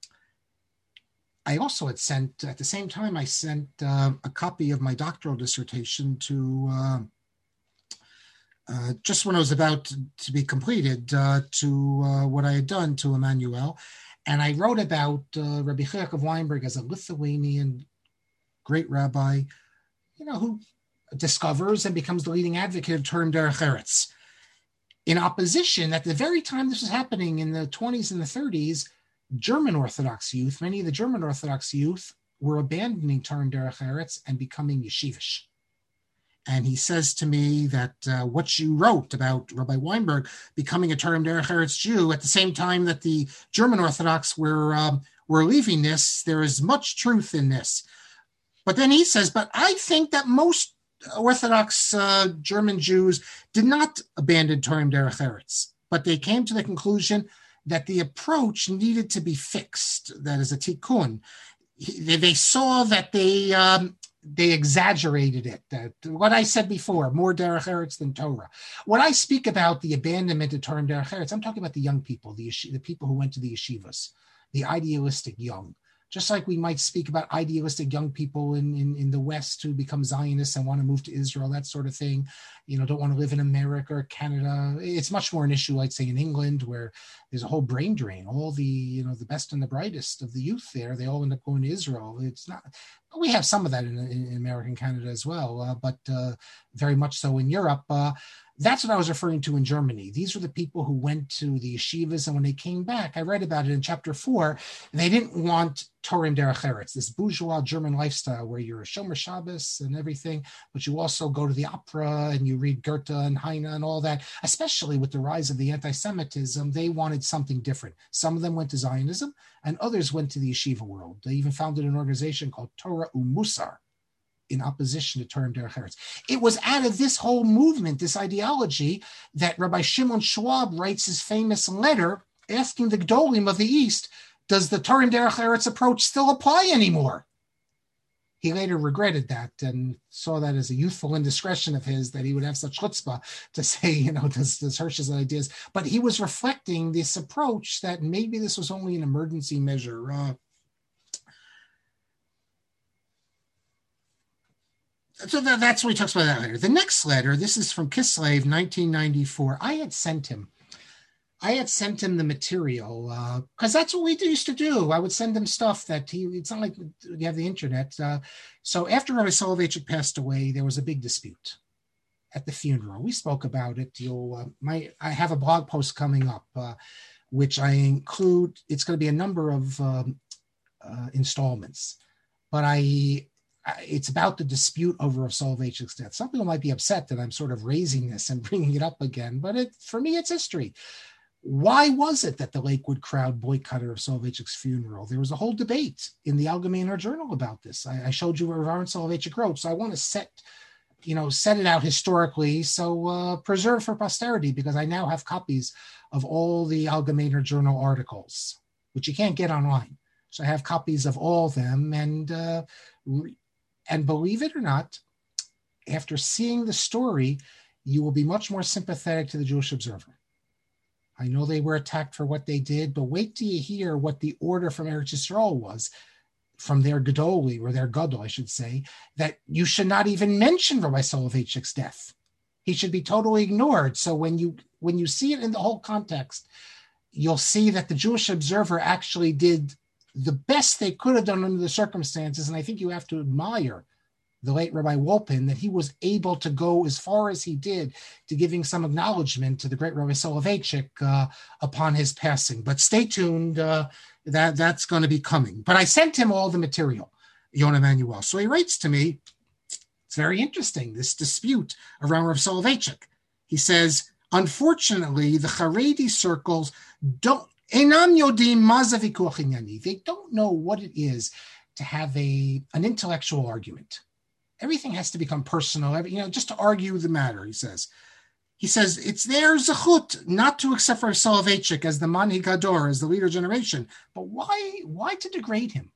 I also had sent, at the same time, I sent uh, a copy of my doctoral dissertation to, uh, uh, just when it was about to, to be completed, uh, to uh, what I had done to Emanuel. And I wrote about uh, Rabbi Chayach of Weinberg as a Lithuanian great rabbi, you know, who discovers and becomes the leading advocate of Torah Derech Eretz. In opposition, at the very time this was happening in the twenties and the thirties, German Orthodox youth, many of the German Orthodox youth were abandoning Torah Derech Eretz and becoming yeshivish. And he says to me that uh, what you wrote about Rabbi Weinberg becoming a Torah Derech Eretz Jew at the same time that the German Orthodox were, um, were leaving this, there is much truth in this. But then he says, but I think that most Orthodox uh, German Jews did not abandon Torah Derech Eretz, but they came to the conclusion that the approach needed to be fixed. That is a tikkun. They, they saw that they um, they exaggerated it. That what I said before, more Derech Eretz than Torah. When I speak about the abandonment of Torah and Derech Eretz, I'm talking about the young people, the the people who went to the yeshivas, the idealistic young. Just like we might speak about idealistic young people in, in, in the West who become Zionists and want to move to Israel, that sort of thing, you know, don't want to live in America or Canada. It's much more an issue, I'd say, in England, where there's a whole brain drain. All the, you know, the best and the brightest of the youth there, they all end up going to Israel. It's not, we have some of that in, in America and Canada as well, uh, but uh, very much so in Europe. Uh, That's what I was referring to in Germany. These were the people who went to the yeshivas, and when they came back, I read about it in chapter four, they didn't want Torah derech eretz, this bourgeois German lifestyle where you're a Shomer Shabbos and everything, but you also go to the opera and you read Goethe and Heine and all that. Especially with the rise of the anti-Semitism, they wanted something different. Some of them went to Zionism, and others went to the yeshiva world. They even founded an organization called Torah Umusar, in opposition to Torah derech eretz. It was out of this whole movement, this ideology, that Rabbi Shimon Schwab writes his famous letter asking the Gdolim of the East, does the Torah derech eretz approach still apply anymore? He later regretted that and saw that as a youthful indiscretion of his, that he would have such chutzpah to say, you know, does, does Hirsch's ideas. But he was reflecting this approach that maybe this was only an emergency measure. Uh, So that, that's what he talks about that letter. The next letter, this is from Kislev, nineteen ninety-four. I had sent him, I had sent him the material because uh, that's what we used to do. I would send him stuff that he, it's not like you have the internet. Uh, so after Rabbi Soloveitchik passed away, there was a big dispute at the funeral. We spoke about it. You'll, uh, my, I have a blog post coming up, uh, which I include. It's going to be a number of um, uh, installments, but I, it's about the dispute over of Soloveitchik's death. Some people might be upset that I'm sort of raising this and bringing it up again, but it, for me, it's history. Why was it that the Lakewood crowd boycotted of Soloveitchik's funeral? There was a whole debate in the Allgemeiner Journal about this. I, I showed you where Aaron Soloveitchik wrote, so I want to set, you know, set it out historically, so uh, preserve for posterity, because I now have copies of all the Allgemeiner Journal articles, which you can't get online. So I have copies of all of them, and uh, re- And believe it or not, after seeing the story, you will be much more sympathetic to the Jewish Observer. I know they were attacked for what they did, but wait till you hear what the order from Eretz Yisrael was, from their Gedoli, or their Gadol, I should say, that you should not even mention Rabbi Soloveitchik's death. He should be totally ignored. So when you when you see it in the whole context, you'll see that the Jewish Observer actually did the best they could have done under the circumstances. And I think you have to admire the late Rabbi Wolpin, that he was able to go as far as he did to giving some acknowledgement to the great Rabbi Soloveitchik uh, upon his passing. But stay tuned, uh, that, that's going to be coming. But I sent him all the material, Yonah Emanuel. So he writes to me, it's very interesting, this dispute around Rabbi Soloveitchik. He says, unfortunately, the Haredi circles don't, They don't know what it is to have a an intellectual argument. Everything has to become personal, every, you know, just to argue the matter, he says. He says, it's their zechut not to accept Rav Soloveitchik as the Manhig Hador, as the leader generation, but why why to degrade him?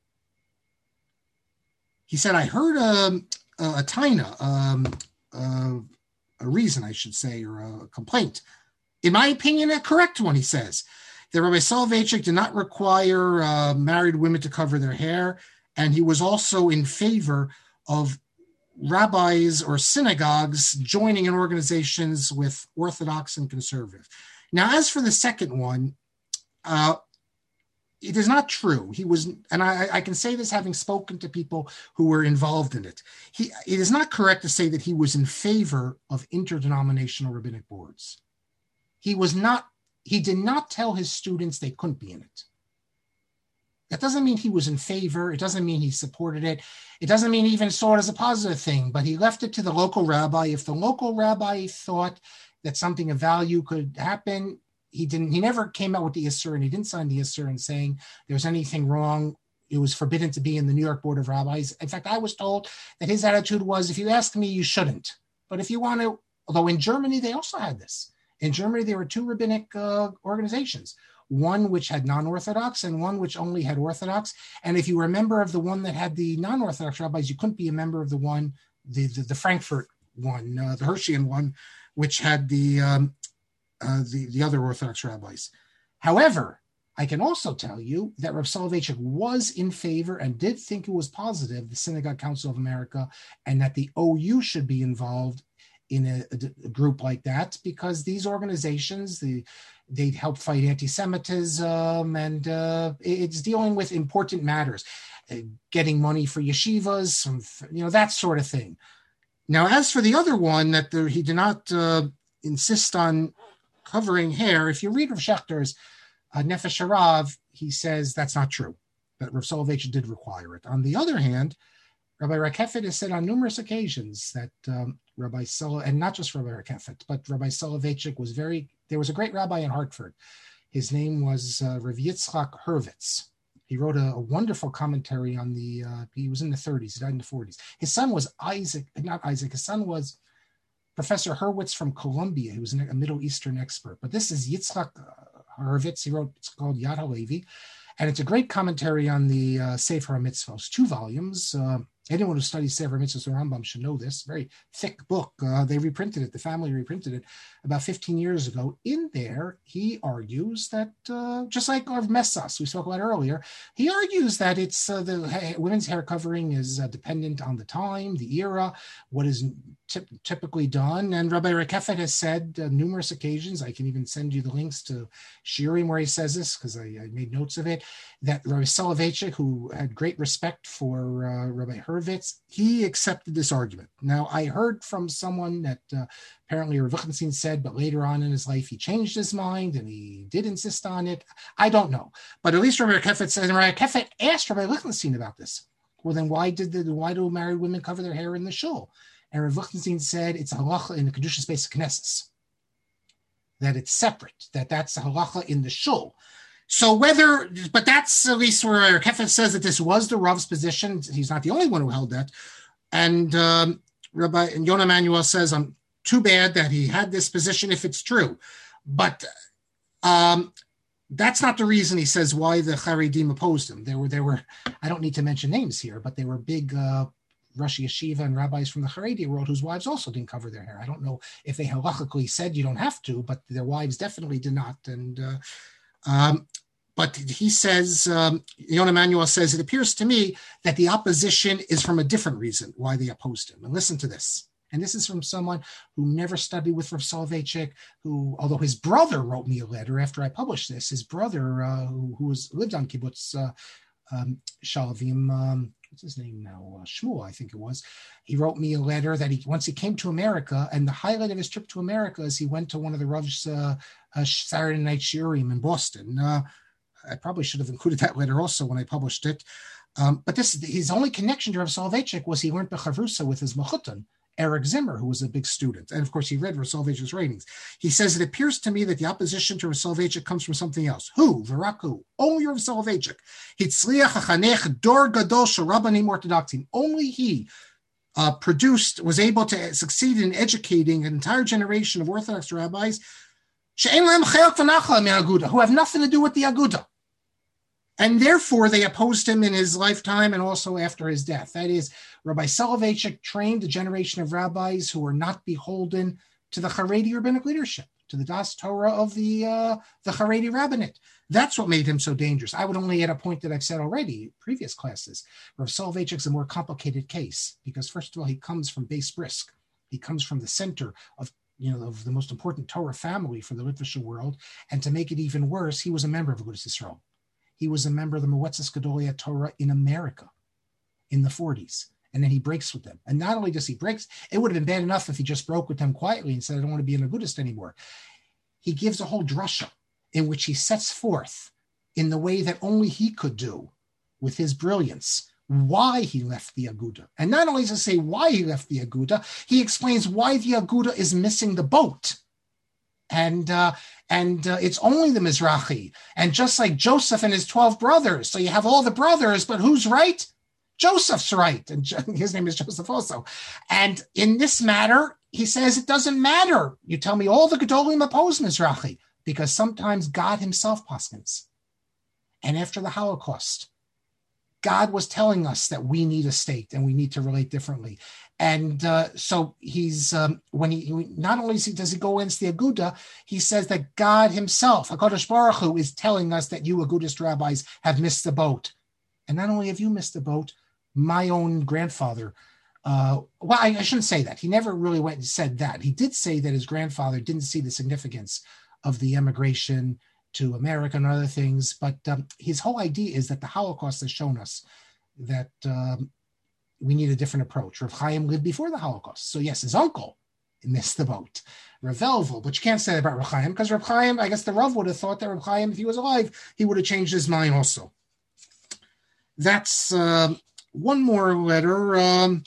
He said, I heard a, a, a taina, um, uh, a reason, I should say, or a complaint. In my opinion, a correct one, he says. That Rabbi Soloveitchik did not require uh, married women to cover their hair, and he was also in favor of rabbis or synagogues joining in organizations with Orthodox and conservative. Now, as for the second one, uh, it is not true. He was, and I, I can say this having spoken to people who were involved in it. He, it is not correct to say that he was in favor of interdenominational rabbinic boards. He was not. He did not tell his students they couldn't be in it. That doesn't mean he was in favor. It doesn't mean he supported it. It doesn't mean he even saw it as a positive thing, but he left it to the local rabbi. If the local rabbi thought that something of value could happen, he didn't, he never came out with the Isser, and he didn't sign the Isser and saying there's anything wrong. It was forbidden to be in the New York Board of Rabbis. In fact, I was told that his attitude was, if you ask me, you shouldn't. But if you want to, although in Germany, they also had this. In Germany, there were two rabbinic uh, organizations, one which had non-Orthodox and one which only had Orthodox. And if you were a member of the one that had the non-Orthodox rabbis, you couldn't be a member of the one, the, the, the Frankfurt one, uh, the Hirschian one, which had the, um, uh, the, the other Orthodox rabbis. However, I can also tell you that Rav Soloveitchik was in favor and did think it was positive, the Synagogue Council of America, and that the O U should be involved in a, a group like that, because these organizations, the, they help fight anti-Semitism, and uh, it's dealing with important matters, uh, getting money for yeshivas, some, you know, that sort of thing. Now, as for the other one, that there, he did not uh, insist on covering hair. If you read Rav Schechter's uh, Nefesh Harav, he says that's not true, that Rav Soloveitchik did require it. On the other hand, Rabbi Rakefet has said on numerous occasions that um, Rabbi Sol, and not just Rabbi Rakefet, but Rabbi Soloveitchik was very, there was a great rabbi in Hartford. His name was uh, Rav Yitzchak Hurwitz. He wrote a, a wonderful commentary on the, uh, he was in the thirties, he died in the forties. His son was Isaac, not Isaac, his son was Professor Hurwitz from Columbia. He was a Middle Eastern expert. But this is Yitzchak Hurwitz. He wrote, it's called Yad HaLevi. And it's a great commentary on the uh, Sefer HaMitzvos, two volumes. Uh, anyone who studies Sefer HaMitzvos or Rambam should know this. Very thick book. Uh, they reprinted it. The family reprinted it about fifteen years ago. In there, he argues that, uh, just like Rav Messas, we spoke about earlier, he argues that it's uh, the ha- women's hair covering is uh, dependent on the time, the era, what is t- typically done. And Rabbi Rakefet has said uh, numerous occasions, I can even send you the links to Shiurim where he says this, because I, I made notes of it, that Rabbi Soloveitchik, who had great respect for uh, Rabbi Hurwitz, he accepted this argument. Now, I heard from someone that uh, apparently Rav Lichtenstein said, but later on in his life, he changed his mind and he did insist on it. I don't know. But at least Rabbi Rakefet says, and Rabbi Rakefet asked Rabbi Lichtenstein about this. Well, then why did the why do married women cover their hair in the shul? And Rav Lichtenstein said it's a halacha in the Kedusha space of Knesset, that it's separate, that that's a halacha in the shul. So whether, but that's at least where Kefet says that this was the Rav's position. He's not the only one who held that. And um, Rabbi and Yonah Emanuel says, I'm too bad that he had this position if it's true. But um, that's not the reason, he says, why the Charedim opposed him. There were, there were, I don't need to mention names here, but they were big uh, Rosh Yeshiva and rabbis from the Haredi world whose wives also didn't cover their hair. I don't know if they halachically said you don't have to, but their wives definitely did not. And uh, um, but he says, um, Yonah Emanuel says, it appears to me that the opposition is from a different reason why they opposed him. And listen to this. And this is from someone who never studied with Rav Soloveitchik, who, although his brother wrote me a letter after I published this, his brother, uh, who, who was lived on kibbutz uh, um, Shalavim, um, what's his name now? Uh, Shmuel, I think it was. He wrote me a letter that he, once he came to America, and the highlight of his trip to America is he went to one of the Rav's uh, uh, Saturday night shiurim in Boston. Uh, I probably should have included that letter also when I published it. Um, but this, his only connection to Rav Soloveitchik was he learned Bechavrusa with his Mechutan, Eric Zimmer, who was a big student. And of course, he read Rav Soloveitchik's writings. He says, it appears to me that the opposition to Rav Soloveitchik comes from something else. Who? Veraku. Only Rav Soloveitchik. Hitzliach hachanech dor gadol shel rabbanim orthodoxim. Only he uh, produced, was able to succeed in educating an entire generation of Orthodox rabbis she'en lahem chelek v'nachla me'aguda, who have nothing to do with the Aguda. And therefore, they opposed him in his lifetime and also after his death. That is, Rabbi Soloveitchik trained a generation of rabbis who were not beholden to the Haredi rabbinic leadership, to the Das Torah of the uh, the Haredi rabbinate. That's what made him so dangerous. I would only add a point that I've said already in previous classes. Rav Soloveitchik's a more complicated case because, first of all, he comes from Beis Brisk. He comes from the center of you know, of the most important Torah family for the Litvish world. And to make it even worse, he was a member of Agudas Yisrael. He was a member of the Moetzes Gedolia Torah in America in the forties. And then he breaks with them. And not only does he break, it would have been bad enough if he just broke with them quietly and said, I don't want to be an Agudist anymore. He gives a whole drasha in which he sets forth in the way that only he could do with his brilliance, why he left the Aguda. And not only does he say why he left the Aguda, he explains why the Aguda is missing the boat. And uh, and uh, it's only the Mizrahi. And just like Joseph and his twelve brothers. So you have all the brothers, but who's right? Joseph's right. And his name is Joseph also. And in this matter, he says, it doesn't matter. You tell me all the Gedolim oppose Mizrahi, because sometimes God himself paskins. And after the Holocaust, God was telling us that we need a state and we need to relate differently. And uh, so he's, um, when he, not only does he go against the Aguda, he says that God himself, HaKadosh Baruch Hu, is telling us that you Agudist rabbis have missed the boat. And not only have you missed the boat, my own grandfather, uh, well, I, I shouldn't say that. He never really went and said that. He did say that his grandfather didn't see the significance of the emigration to America and other things. But um, his whole idea is that the Holocaust has shown us that um, we need a different approach. Rav Chaim lived before the Holocaust. So yes, his uncle missed the boat. Rav Elvel, but you can't say that about Reb Chaim, because Reb Chaim, I guess the Rav would have thought that Reb Chaim, if he was alive, he would have changed his mind also. That's uh, one more letter. Um,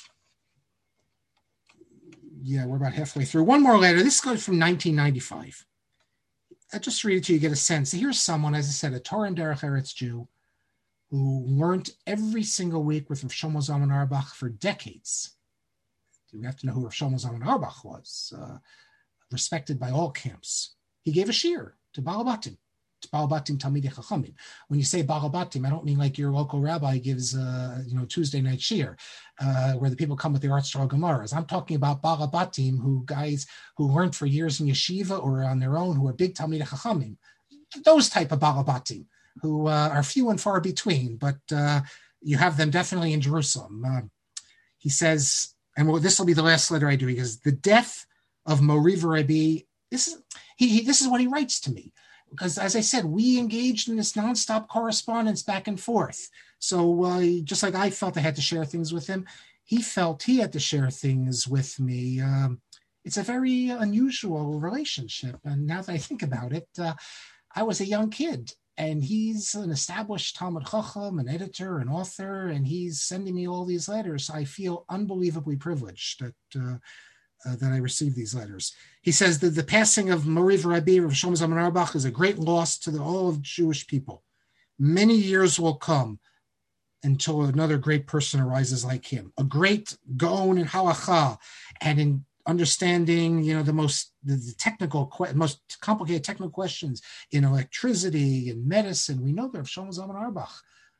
yeah, we're about halfway through. One more letter. This goes from nineteen ninety-five. I'll just read it to you, get a sense. Here's someone, as I said, a Torah and Derech Eretz Jew, who learned every single week with Rav Shlomo Zalman Auerbach for decades. We have to know who Rav Shlomo Zalman Auerbach was, uh, respected by all camps. He gave a shiur to Baal Batim, to Baal Batim Talmidei Chachamim. When you say Baal Batim, I don't mean like your local rabbi gives, uh, you know, Tuesday night shiur, uh, where the people come with their Art Straw Gemaras. I'm talking about Baal Batim, who guys who learned for years in yeshiva or on their own, who are big Talmidei Chachamim. Those type of Baal Batim, who uh, are few and far between, but uh, you have them definitely in Jerusalem. Uh, he says, and well, this will be the last letter I do, because the death of Mori Rabbi, this is he, he this is what he writes to me. Because as I said, we engaged in this nonstop correspondence back and forth. So uh, just like I felt I had to share things with him, he felt he had to share things with me. Um, it's a very unusual relationship. And now that I think about it, uh, I was a young kid. And he's an established Talmud Chacham, an editor, an author, and he's sending me all these letters. I feel unbelievably privileged that uh, uh, that I received these letters. He says that the passing of Mori Rabbi Rav Shlomo Zalman Auerbach is a great loss to the, all of Jewish people. Many years will come until another great person arises like him, a great Gaon in Halacha and in understanding, you know, the most the, the technical, most complicated technical questions in electricity and medicine. We know that Shlomo Zalman Auerbach,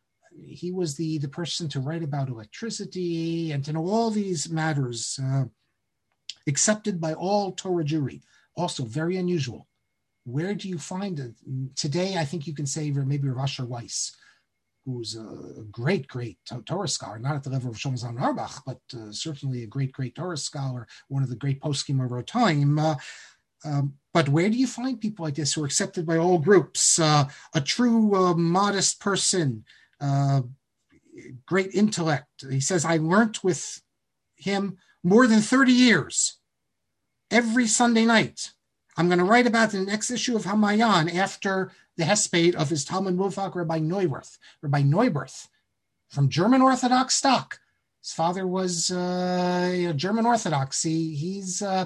he was the, the person to write about electricity and to know all these matters, uh, accepted by all Torah Jewry. Also very unusual. Where do you find it? Today, I think you can say maybe Rav Asher Weiss, who's a great, great Torah scholar, not at the level of Shlomo Zalman Auerbach, but uh, certainly a great, great Torah scholar, one of the great poskim of our time. Uh, um, but where do you find people like this who are accepted by all groups? Uh, a true, uh, modest person, uh, great intellect. He says, I learned with him more than thirty years, every Sunday night. I'm going to write about the next issue of Hamayan after the Hesped of his Talmud Mufak, Rabbi Neuwirth, Rabbi Neuwirth, from German Orthodox stock. His father was uh, German Orthodox. He, he's, uh,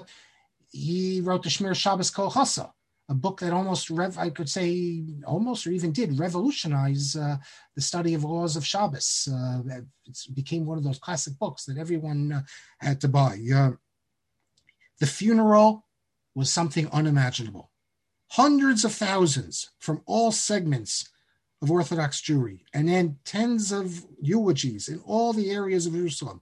he wrote the Shmir Shabbos Kol Chasa, a book that almost, rev- I could say, almost or even did revolutionize uh, the study of laws of Shabbos. Uh, it became one of those classic books that everyone uh, had to buy. Uh, the funeral was something unimaginable. Hundreds of thousands from all segments of Orthodox Jewry, and then tens of eulogies in all the areas of Jerusalem.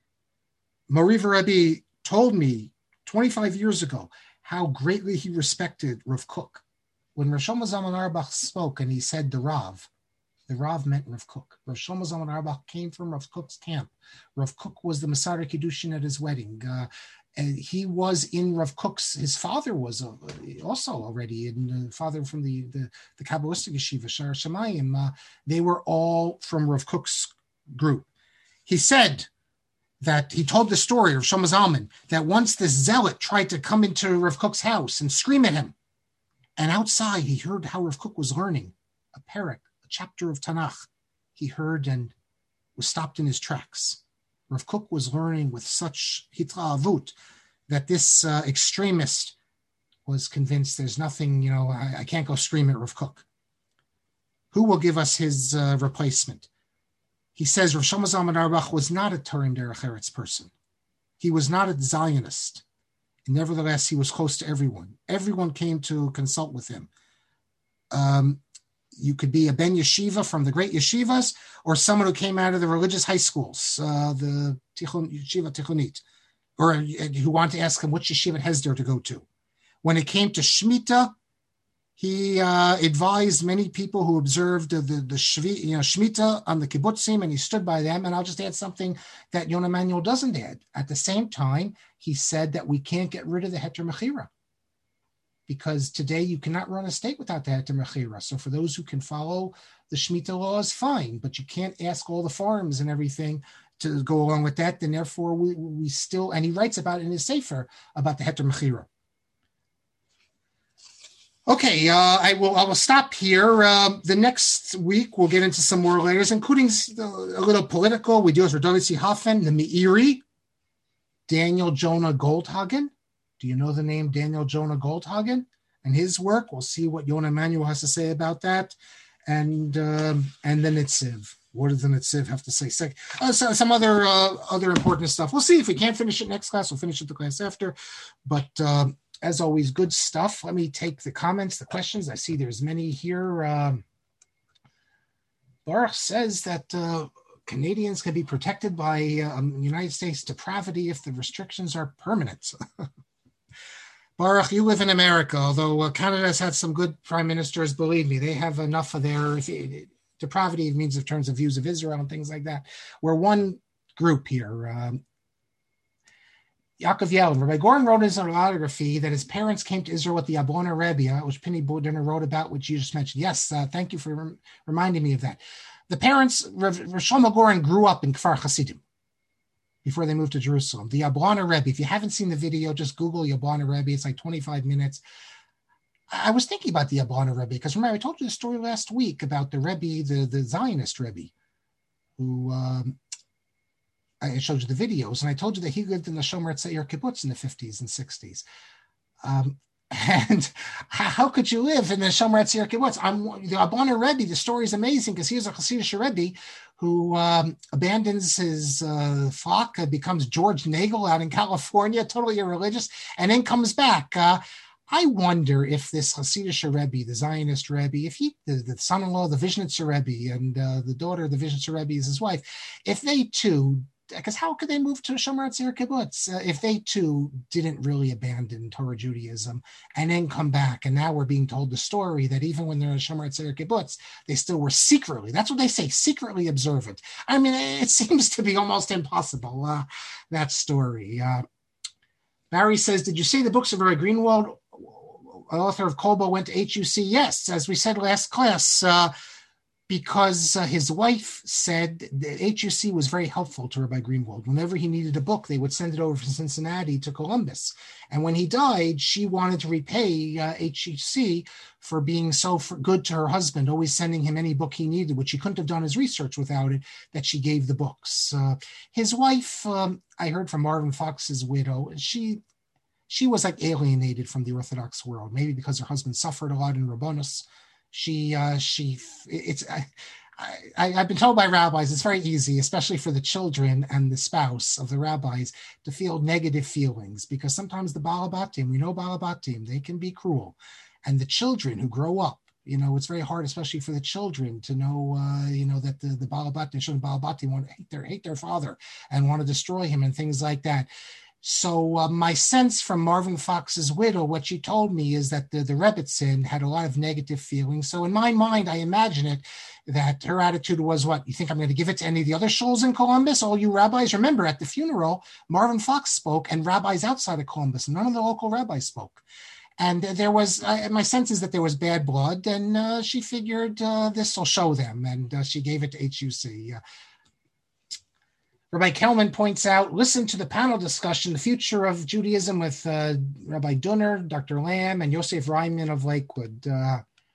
Mori Rabbi told me twenty-five years ago how greatly he respected Rav Kook. When Rav Shlomo Zalman Auerbach spoke and he said the Rav, the Rav meant Rav Kook. Rav Shlomo Zalman Auerbach came from Rav Kook's camp. Rav Kook was the Masada Kiddushin at his wedding. Uh, And he was in Rav Kook's, his father was uh, also already, in the father from the, the, the Kabbalistic yeshiva, Shar Shemayim. Uh, they were all from Rav Kook's group. He said that, he told the story of Shlomo Zalman, that once this zealot tried to come into Rav Kook's house and scream at him. And outside he heard how Rav Kook was learning a parak, a chapter of Tanakh. He heard and was stopped in his tracks. Rav Kook was learning with such hitra'avut that this uh, extremist was convinced there's nothing, you know, I, I can't go scream at Rav Kook. Who will give us his uh, replacement? He says Rav Shlomo Zalman Auerbach was not a Turim Derech Eretz person. He was not a Zionist. And nevertheless, he was close to everyone. Everyone came to consult with him. Um, You could be a ben yeshiva from the great yeshivas, or someone who came out of the religious high schools, uh, the tichun, yeshiva tichunit, or who wanted to ask him which yeshiva hesder to go to. When it came to Shemitah, he uh, advised many people who observed the, the, the shvi, you know, Shemitah on the kibbutzim, and he stood by them. And I'll just add something that Yonah Emanuel doesn't add. At the same time, he said that we can't get rid of the heter mechira, because today you cannot run a state without the heter mechira. So for those who can follow the Shemitah laws, fine, but you can't ask all the farms and everything to go along with that. Then therefore we, we still, and he writes about it in his sefer about the heter mechira. Okay, uh, I will. I will stop here. Uh, the next week we'll get into some more layers, including a little political. We deal with David C. Huffman, the Meiri, Daniel Jonah Goldhagen. Do you know the name Daniel Jonah Goldhagen and his work? We'll see what Yonah Emanuel has to say about that, and um, and then Netziv. What does the Netziv have to say? Second, uh, so, some other uh, other important stuff. We'll see if we can't finish it next class. We'll finish it the class after, but. Um, As always, good stuff. Let me take the comments, the questions. I see there's many here. Um, Baruch says that uh, Canadians can be protected by um, United States depravity if the restrictions are permanent. Baruch, you live in America, although uh, Canada has had some good prime ministers. Believe me, they have enough of their if it, depravity means in terms of views of Israel and things like that. We're one group here. Um, Yaakov Yellen, Rabbi Goren wrote in his autobiography that his parents came to Israel with the Ablona Rebbe, which Penny Budiner wrote about, which you just mentioned. Yes, uh, thank you for rem- reminding me of that. The parents, Rav Shlomo Goren grew up in Kfar Hasidim before they moved to Jerusalem. The Ablona Rebbe, if you haven't seen the video, just Google the Ablona Rebbe. It's like twenty-five minutes. I was thinking about the Ablona Rebbe because remember, I told you the story last week about the Rebbe, the, the Zionist Rebbe, who... Um, I showed you the videos, and I told you that he lived in the Shomer Tzeir kibbutz in the fifties and sixties. Um, and how could you live in the Shomer Tzeir kibbutz? I'm the Ablona Rebbe. The story is amazing because he's a Hasidic Rebbe who um, abandons his uh, flock, uh, becomes George Nagel out in California, totally irreligious, and then comes back. Uh, I wonder if this Hasidic Rebbe, the Zionist Rebbe, if he, the, the son-in-law of the Vishnitzer Rebbe, and uh, the daughter of the Vishnitzer Rebbe is his wife, if they too. Because how could they move to Shomer Tzeir kibbutz uh, if they too didn't really abandon Torah Judaism and then come back? And now we're being told the story that even when they're in Shomer Tzeir kibbutz, they still were secretly, that's what they say, secretly observant. I mean, it seems to be almost impossible, uh, that story. Uh, Barry says, did you say the books of Rabbi Greenwald, author of Kolbo, went to H U C? Yes, as we said last class, uh, because uh, his wife said that H U C was very helpful to Rabbi Greenwald. Whenever he needed a book, they would send it over from Cincinnati to Columbus. And when he died, she wanted to repay uh, H U C for being so for good to her husband, always sending him any book he needed, which he couldn't have done his research without it, that she gave the books. Uh, his wife, um, I heard from Marvin Fox's widow, she she was like alienated from the Orthodox world, maybe because her husband suffered a lot in Rabbanus. She, uh, she, it's, I, I, I've been told by rabbis, it's very easy, especially for the children and the spouse of the rabbis, to feel negative feelings because sometimes the Balabatim, we know Balabatim, they can be cruel. And the children who grow up, you know, it's very hard, especially for the children to know, uh, you know, that the, the Balabatim, children Balabatim want to hate their, hate their father and want to destroy him and things like that. So uh, my sense from Marvin Fox's widow, what she told me is that the, the Rebbitzin had a lot of negative feelings. So in my mind, I imagine it, that her attitude was, what, you think I'm going to give it to any of the other shuls in Columbus? All you rabbis, remember at the funeral, Marvin Fox spoke and rabbis outside of Columbus, none of the local rabbis spoke. And there was, uh, my sense is that there was bad blood, and uh, she figured uh, this will show them, and uh, she gave it to H U C. Uh, Rabbi Kelman points out, listen to the panel discussion, The Future of Judaism with uh, Rabbi Dunner, Doctor Lamb, and Yosef Ryman of Lakewood. Uh,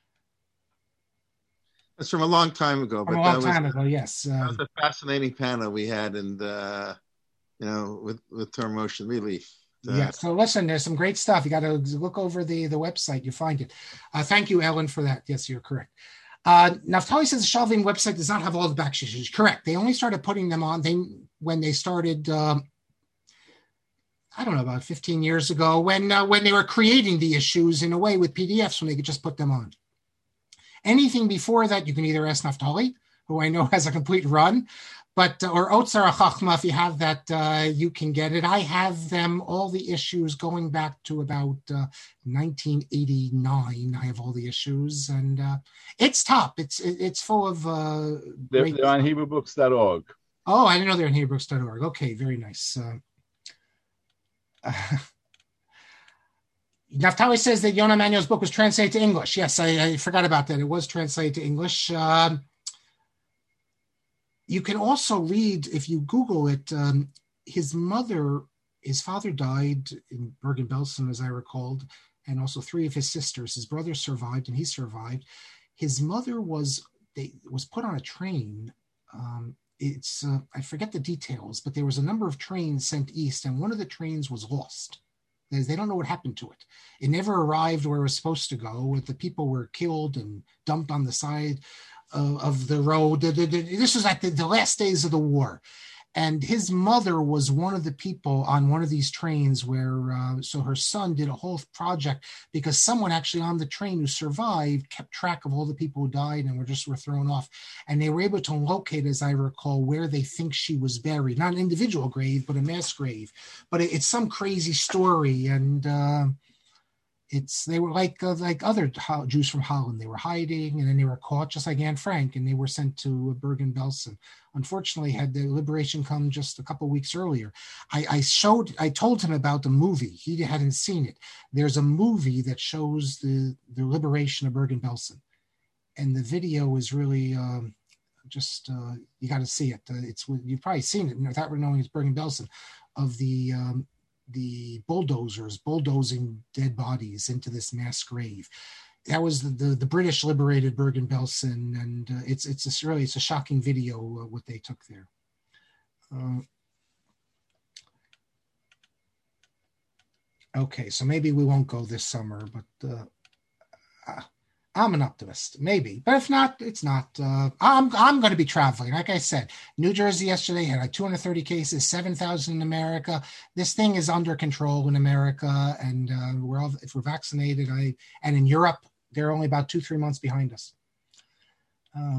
That's from a long time ago. From but a long that time was, ago, yes. Um, that was a fascinating panel we had, and uh, you know, with with Torah Motion Relief. Uh, yeah, so listen, there's some great stuff. You got to look over the, the website, you find it. Uh, thank you, Ellen, for that. Yes, you're correct. Uh, Naftali says the Shalvim website does not have all the back issues. Correct. They only started putting them on they when they started, um, I don't know, about fifteen years ago, when uh, when they were creating the issues in a way with P D Fs when they could just put them on. Anything before that, you can either ask Naftali, who I know has a complete run, but uh, or Otzar Chachma, if you have that, uh, you can get it. I have them, all the issues going back to about uh, nineteen eighty-nine. I have all the issues, and uh, it's top. It's it, it's full of uh, they're, great they're on Hebrew Books dot org. Oh, I didn't know they're on Hebrew Books dot org. Okay, very nice. Uh, uh, Naftali says that Yonah Emanuel's book was translated to English. Yes, I, I forgot about that. It was translated to English. Um, you can also read, if you Google it, um, his mother, his father died in Bergen-Belsen, as I recalled, and also three of his sisters. His brother survived, and he survived. His mother was they was put on a train. Um, it's uh, I forget the details, but there was a number of trains sent east, and one of the trains was lost. They don't know what happened to it. It never arrived where it was supposed to go. The people were killed and dumped on the side of, of the road. This was at the, the last days of the war. And his mother was one of the people on one of these trains where, uh, so her son did a whole project because someone actually on the train who survived kept track of all the people who died and were just were thrown off. And they were able to locate, as I recall, where they think she was buried. Not an individual grave, but a mass grave. But it, it's some crazy story. And uh, it's they were like uh, like other Jews from Holland. They were hiding, and then they were caught, just like Anne Frank, and they were sent to Bergen-Belsen. Unfortunately, had the liberation come just a couple of weeks earlier. I, I showed, I told him about the movie. He hadn't seen it. There's a movie that shows the the liberation of Bergen-Belsen, and the video is really um, just uh, you got to see it. Uh, it's you've probably seen it without knowing it's Bergen-Belsen, of the um, the bulldozers bulldozing dead bodies into this mass grave. That was the, the, the British liberated Bergen-Belsen, and uh, it's it's a, really it's a shocking video uh, what they took there. Uh, okay, so maybe we won't go this summer, but uh, uh, I'm an optimist, maybe. But if not, it's not. Uh, I'm I'm going to be traveling. Like I said, New Jersey yesterday had like two hundred thirty cases, seven thousand in America. This thing is under control in America, and uh, we're all if we're vaccinated. I and in Europe. They're only about two, three months behind us. Uh,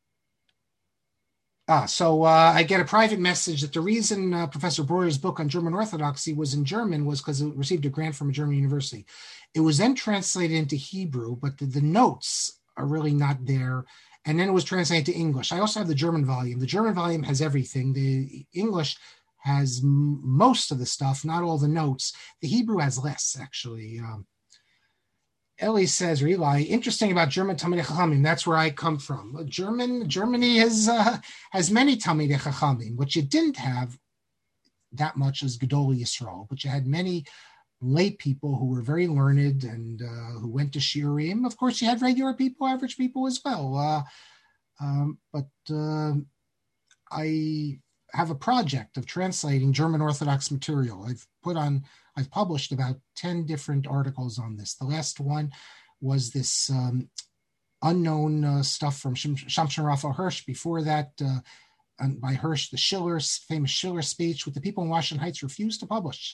ah, so uh, I get a private message that the reason uh, Professor Breuer's book on German Orthodoxy was in German was because it received a grant from a German university. It was then translated into Hebrew, but the, the notes are really not there. And then it was translated to English. I also have the German volume. The German volume has everything. The English has m- most of the stuff, not all the notes. The Hebrew has less, actually. Um, Ellie says, Eli, interesting about German Talmidei Chachamim. That's where I come from. German, Germany has uh, has many Talmidei Chachamim. What you didn't have that much as Gedolei Yisrael, but you had many lay people who were very learned and uh, who went to Shiurim. Of course, you had regular people, average people as well. Uh, um, but uh, I have a project of translating German Orthodox material. I've put on I've published about ten different articles on this. The last one was this um, unknown uh, stuff from Shamshon Raphael Hirsch. Before that, uh, by Hirsch, the Schiller, famous Schiller speech, which the people in Washington Heights refused to publish.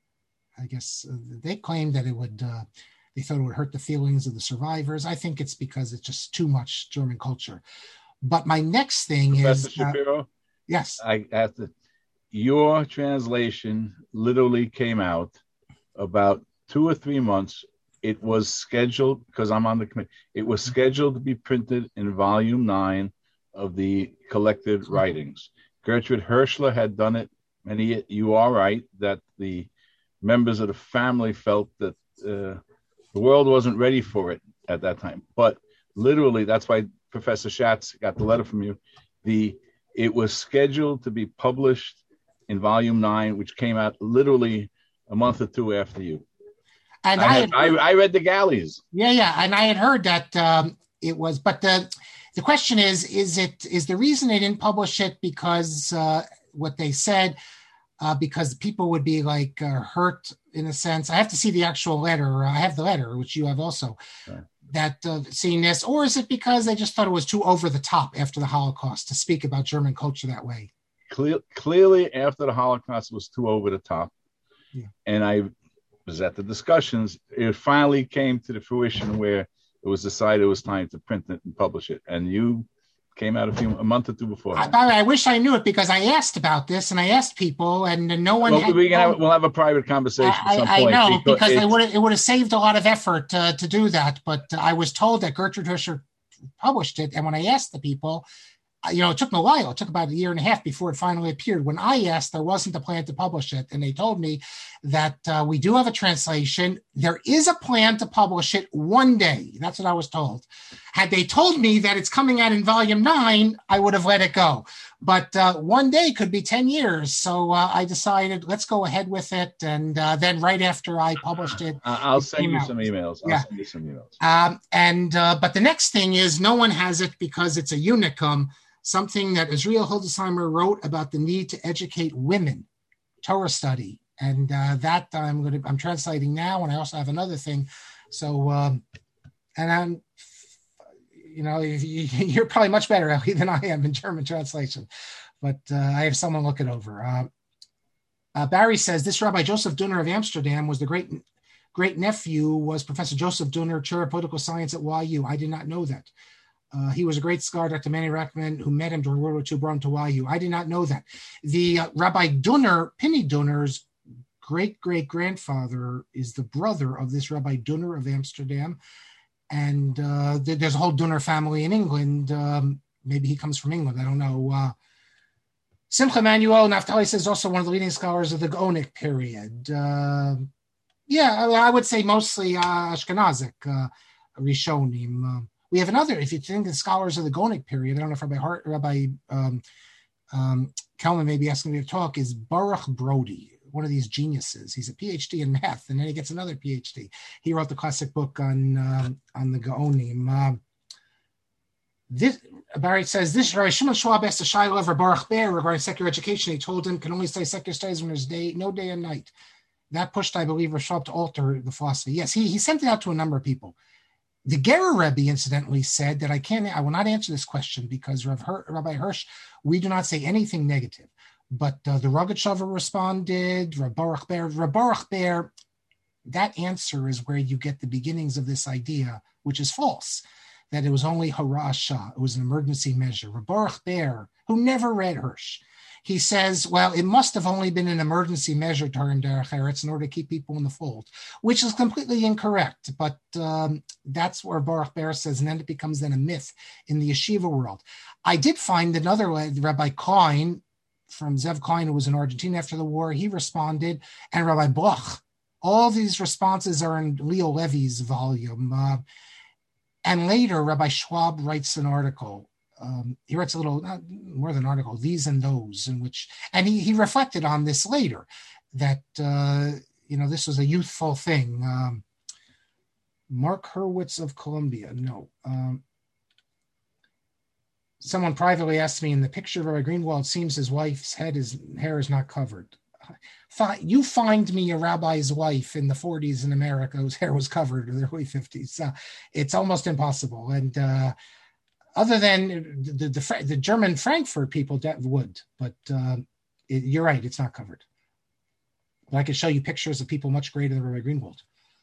I guess uh, they claimed that it would, uh, they thought it would hurt the feelings of the survivors. I think it's because it's just too much German culture. But my next thing Professor is... Shapiro? Uh, yes. I have to... Your translation literally came out about two or three months. It was scheduled, because I'm on the committee, it was scheduled to be printed in volume nine of the collected writings. Gertrude Hirschler had done it many, you are right, that the members of the family felt that uh, the world wasn't ready for it at that time. But literally, that's why Professor Schatz got the letter from you. The It was scheduled to be published in volume nine, which came out literally a month or two after you. And I, I, had, heard, I, I read the galleys. Yeah, yeah, and I had heard that um, it was. But the the question is: is it is the reason they didn't publish it because uh, what they said? Uh, because people would be like uh, hurt in a sense. I have to see the actual letter. I have the letter, which you have also. Right. That uh, seeing this, or is it because they just thought it was too over the top after the Holocaust to speak about German culture that way? Clear, clearly, after the Holocaust, was too over the top. Yeah. And I was at the discussions. It finally came to the fruition where it was decided it was time to print it and publish it. And you came out a few a month or two before. I, I wish I knew it because I asked about this and I asked people, and no one. Well, had, we can have, we'll have a private conversation I, at some I, point. I know because it would it would have saved a lot of effort uh, to do that. But I was told that Gertrude Hirschler published it, and when I asked the people, you know, it took me a while. It took about a year and a half before it finally appeared. When I asked, there wasn't a plan to publish it, and they told me that uh, we do have a translation. There is a plan to publish it one day. That's what I was told. Had they told me that it's coming out in volume nine, I would have let it go. But uh, one day could be ten years. So uh, I decided, let's go ahead with it. And uh, then right after I published it, I'll it send you out. some emails. I'll yeah. send you some emails. Um, and uh, but the next thing is no one has it because it's a unicum, something that Israel Hildesheimer wrote about the need to educate women, Torah study. And uh, that I'm going to, I'm translating now. And I also have another thing. So, um, and I'm, you know, you're probably much better, Ellie, than I am in German translation, but uh, I have someone look it over. Uh, uh, Barry says, this Rabbi Joseph Dunner of Amsterdam was the great great nephew, was Professor Joseph Dunner, Chair of Political Science at Y U. I did not know that. Uh, he was a great scholar, Doctor Manny Rackman, who met him during World War Two, brought him to Y U. I did not know that. The uh, Rabbi Dunner, Pinny Dunner's great-great-grandfather is the brother of this Rabbi Dunner of Amsterdam. And uh, there's a whole Dunner family in England. Um, maybe he comes from England. I don't know. Uh, Simcha Manuel Naftali says also one of the leading scholars of the Gaonic period. Uh, yeah, I would say mostly uh, Ashkenazic uh, Rishonim. Uh, we have another, if you think of scholars of the Gaonic period, I don't know if Rabbi Hart, Rabbi um, um, Kelman may be asking me to talk, is Baruch Brody, one of these geniuses. He's a P H D in math, and then he gets another P H D. He wrote the classic book on um, on the Gaonim. Um, this Barry says this Rabbi Shimon Schwab asked a Shiloh of Baruch Ber regarding secular education. He told him can only study secular studies when there's day, no day and night. That pushed, I believe, Schwab to alter the philosophy. Yes, he he sent it out to a number of people. The Gerer Rebbe, incidentally, said that I can't, I will not answer this question because Rav Her, Rabbi Hirsch, we do not say anything negative. But uh, the Rogatchover responded, Rav Baruch Ber, Rav Baruch Ber, that answer is where you get the beginnings of this idea, which is false, that it was only Harasha, it was an emergency measure. Rav Baruch Ber, who never read Hirsch, he says, well, it must have only been an emergency measure during Derech Eretz in order to keep people in the fold, which is completely incorrect. But um, that's where Baruch Ber says, and then it becomes then a myth in the yeshiva world. I did find another Rabbi Klein, from Zev Klein, who was in Argentina after the war, he responded, and Rabbi Bloch. All these responses are in Leo Levy's volume. Uh, and later, Rabbi Schwab writes an article. Um, he writes a little, not more than an article, these and those, in which, and he, he reflected on this later, that, uh, you know, this was a youthful thing. Um, Mark Hurwitz of Columbia, no. Um, someone privately asked me, in the picture of Rabbi Greenwald, it seems his wife's head is, hair is not covered. You find me a rabbi's wife in the forties in America whose hair was covered in the early fifties. Uh, it's almost impossible. And, uh, other than the, the the German Frankfurt people that would, but uh, it, you're right, it's not covered. But I could show you pictures of people much greater than Rabbi Greenwald.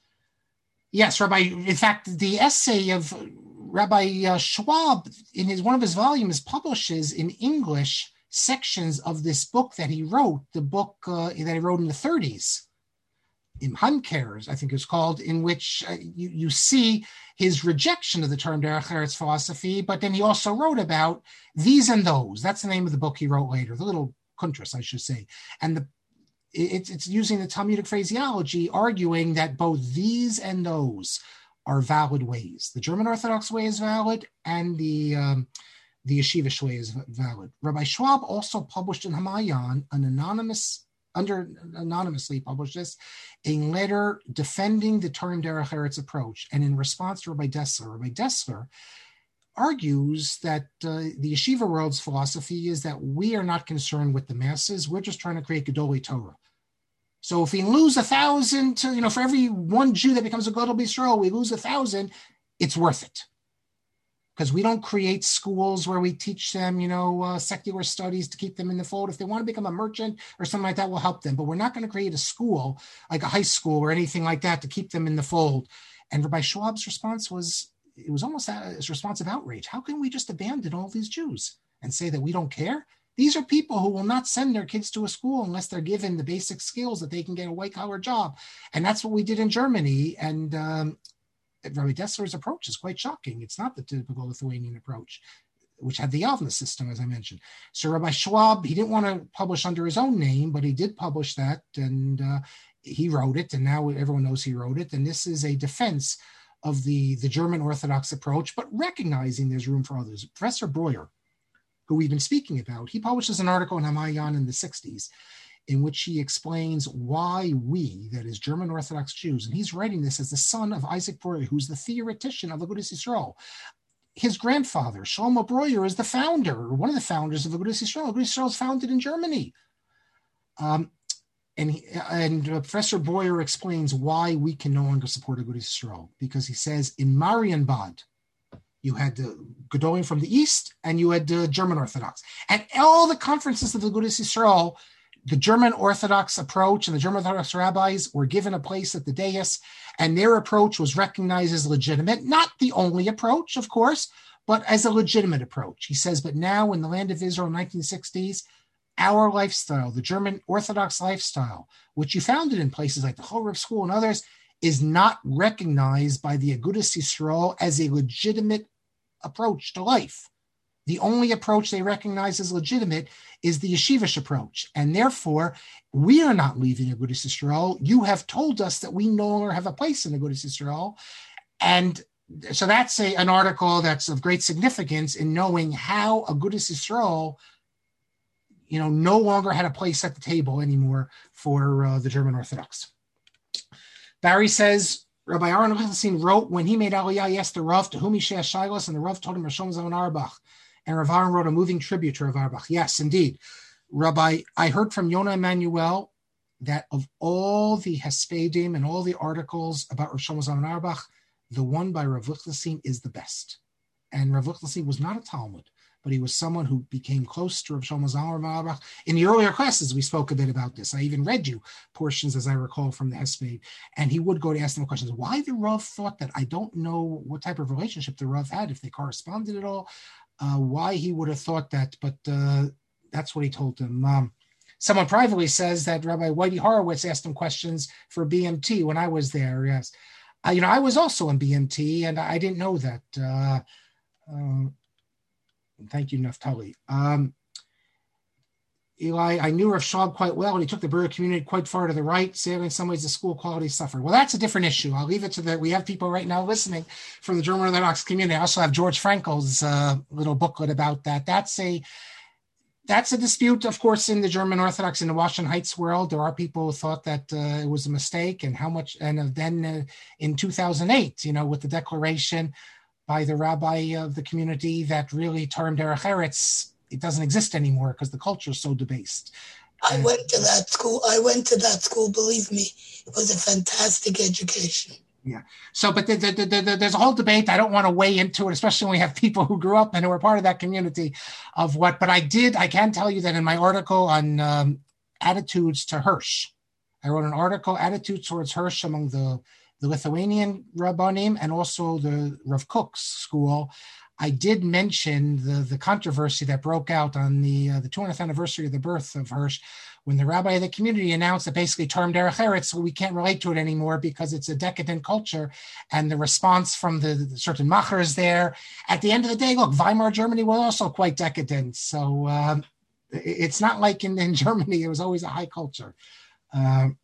Yes, Rabbi. In fact, the essay of Rabbi uh, Schwab in his one of his volumes publishes in English sections of this book that he wrote, the book uh, that he wrote in the thirties. In Heimkehrers, I think it's called, in which uh, you, you see his rejection of the term Derech Eretz philosophy, but then he also wrote about these and those. That's the name of the book he wrote later, the little kuntras, I should say. And the, it, it's using the Talmudic phraseology, arguing that both these and those are valid ways. The German Orthodox way is valid, and the um, the Yeshivish way is valid. Rabbi Schwab also published in Hamayan an anonymous under anonymously published this, a letter defending the term Derech Eretz approach. And in response to Rabbi Dessler, Rabbi Dessler argues that uh, the yeshiva world's philosophy is that we are not concerned with the masses. We're just trying to create Gedolei Torah. So if we lose a thousand, to, you know, for every one Jew that becomes a Gadol B'Yisrael, we lose a thousand, it's worth it. Because we don't create schools where we teach them, you know, uh, secular studies to keep them in the fold. If they want to become a merchant or something like that, we'll help them. But we're not going to create a school, like a high school or anything like that, to keep them in the fold. And Rabbi Schwab's response was, it was almost a response of outrage. How can we just abandon all these Jews and say that we don't care? These are people who will not send their kids to a school unless they're given the basic skills that they can get a white-collar job. And that's what we did in Germany. And um, Rabbi Dessler's approach is quite shocking. It's not the typical Lithuanian approach, which had the Yavna system, as I mentioned. So Rabbi Schwab, he didn't want to publish under his own name, but he did publish that. And uh, he wrote it, and now everyone knows he wrote it. And this is a defense of the, the German Orthodox approach, but recognizing there's room for others. Professor Breuer, who we've been speaking about, he publishes an article in Hamayan in the sixties in which he explains why we, that is German Orthodox Jews, and he's writing this as the son of Isaac Breuer, who's the theoretician of Agudas Yisrael. His grandfather, Shlomo Breuer, is the founder, or one of the founders of Agudas Yisrael. Agudas Yisrael is founded in Germany. Um, and, he, and Professor Breuer explains why we can no longer support Agudas Yisrael, because he says in Marienbad, you had the Gedolim from the East, and you had the German Orthodox. At all the conferences of the Agudas Yisrael, the German Orthodox approach and the German Orthodox rabbis were given a place at the dais, and their approach was recognized as legitimate. Not the only approach, of course, but as a legitimate approach. He says, but now in the land of Israel in the nineteen sixties, our lifestyle, the German Orthodox lifestyle, which you founded in places like the Chorev School and others, is not recognized by the Agudas Yisrael as a legitimate approach to life. The only approach they recognize as legitimate is the yeshivish approach. And therefore, we are not leaving Agudas Yisrael. You have told us that we no longer have a place in Agudas Yisrael. And so that's a, an article that's of great significance in knowing how Agudas Yisrael, you know, no longer had a place at the table anymore for uh, the German Orthodox. Barry says, Rabbi Aaron Lichtenstein wrote, when he made Aliyah, he asked the Rav to whom he shared Shilas, and the Rav told him Rosh Zalman Auerbach. And Rav Aaron wrote a moving tribute to Rav Auerbach. Yes, indeed. Rabbi, I heard from Yonah Emanuel that of all the Hespedim and all the articles about Rosh Zalman Auerbach, the one by Rav Lichtenstein is the best. And Rav Lichtenstein was not a Talmud, but he was someone who became close to Rav Zalman Auerbach. In the earlier classes, we spoke a bit about this. I even read you portions, as I recall, from the Hesped. And he would go to ask them questions. Why the Rav thought that? I don't know what type of relationship the Rav had, if they corresponded at all, uh, why he would have thought that. But uh, that's what he told them. Um, someone privately says that Rabbi Whitey Horowitz asked him questions for B M T when I was there. Yes. Uh, you know, I was also in B M T, and I didn't know that. Uh, uh, Thank you, Naftali. Um, Eli, I knew Rav Schwab quite well, and he took the Breuer community quite far to the right. Sadly, in some ways, the school quality suffered. Well, that's a different issue. I'll leave it to the, we have people right now listening from the German Orthodox community. I also have George Frankel's uh, little booklet about that. That's a, that's a dispute, of course, in the German Orthodox, in the Washington Heights world. There are people who thought that uh, it was a mistake, and how much, and then uh, in two thousand eight, you know, with the declaration by the rabbi of the community that really termed Derech Eretz, it doesn't exist anymore because the culture is so debased. I and, went to that school. I went to that school. Believe me, it was a fantastic education. Yeah. So, but the, the, the, the, there's a whole debate. I don't want to weigh into it, especially when we have people who grew up and who are part of that community of what, but I did, I can tell you that in my article on um, attitudes to Hirsch, I wrote an article, Attitudes Towards Hirsch Among the the Lithuanian Rabbanim and also the Rav Kook's school. I did mention the, the controversy that broke out on the uh, the two hundredth anniversary of the birth of Hirsch, when the rabbi of the community announced that basically termed Derech Eretz, so we can't relate to it anymore because it's a decadent culture. And the response from the, the certain machers there, at the end of the day, look, Weimar Germany was also quite decadent. So um, it's not like in, in Germany, it was always a high culture. Um,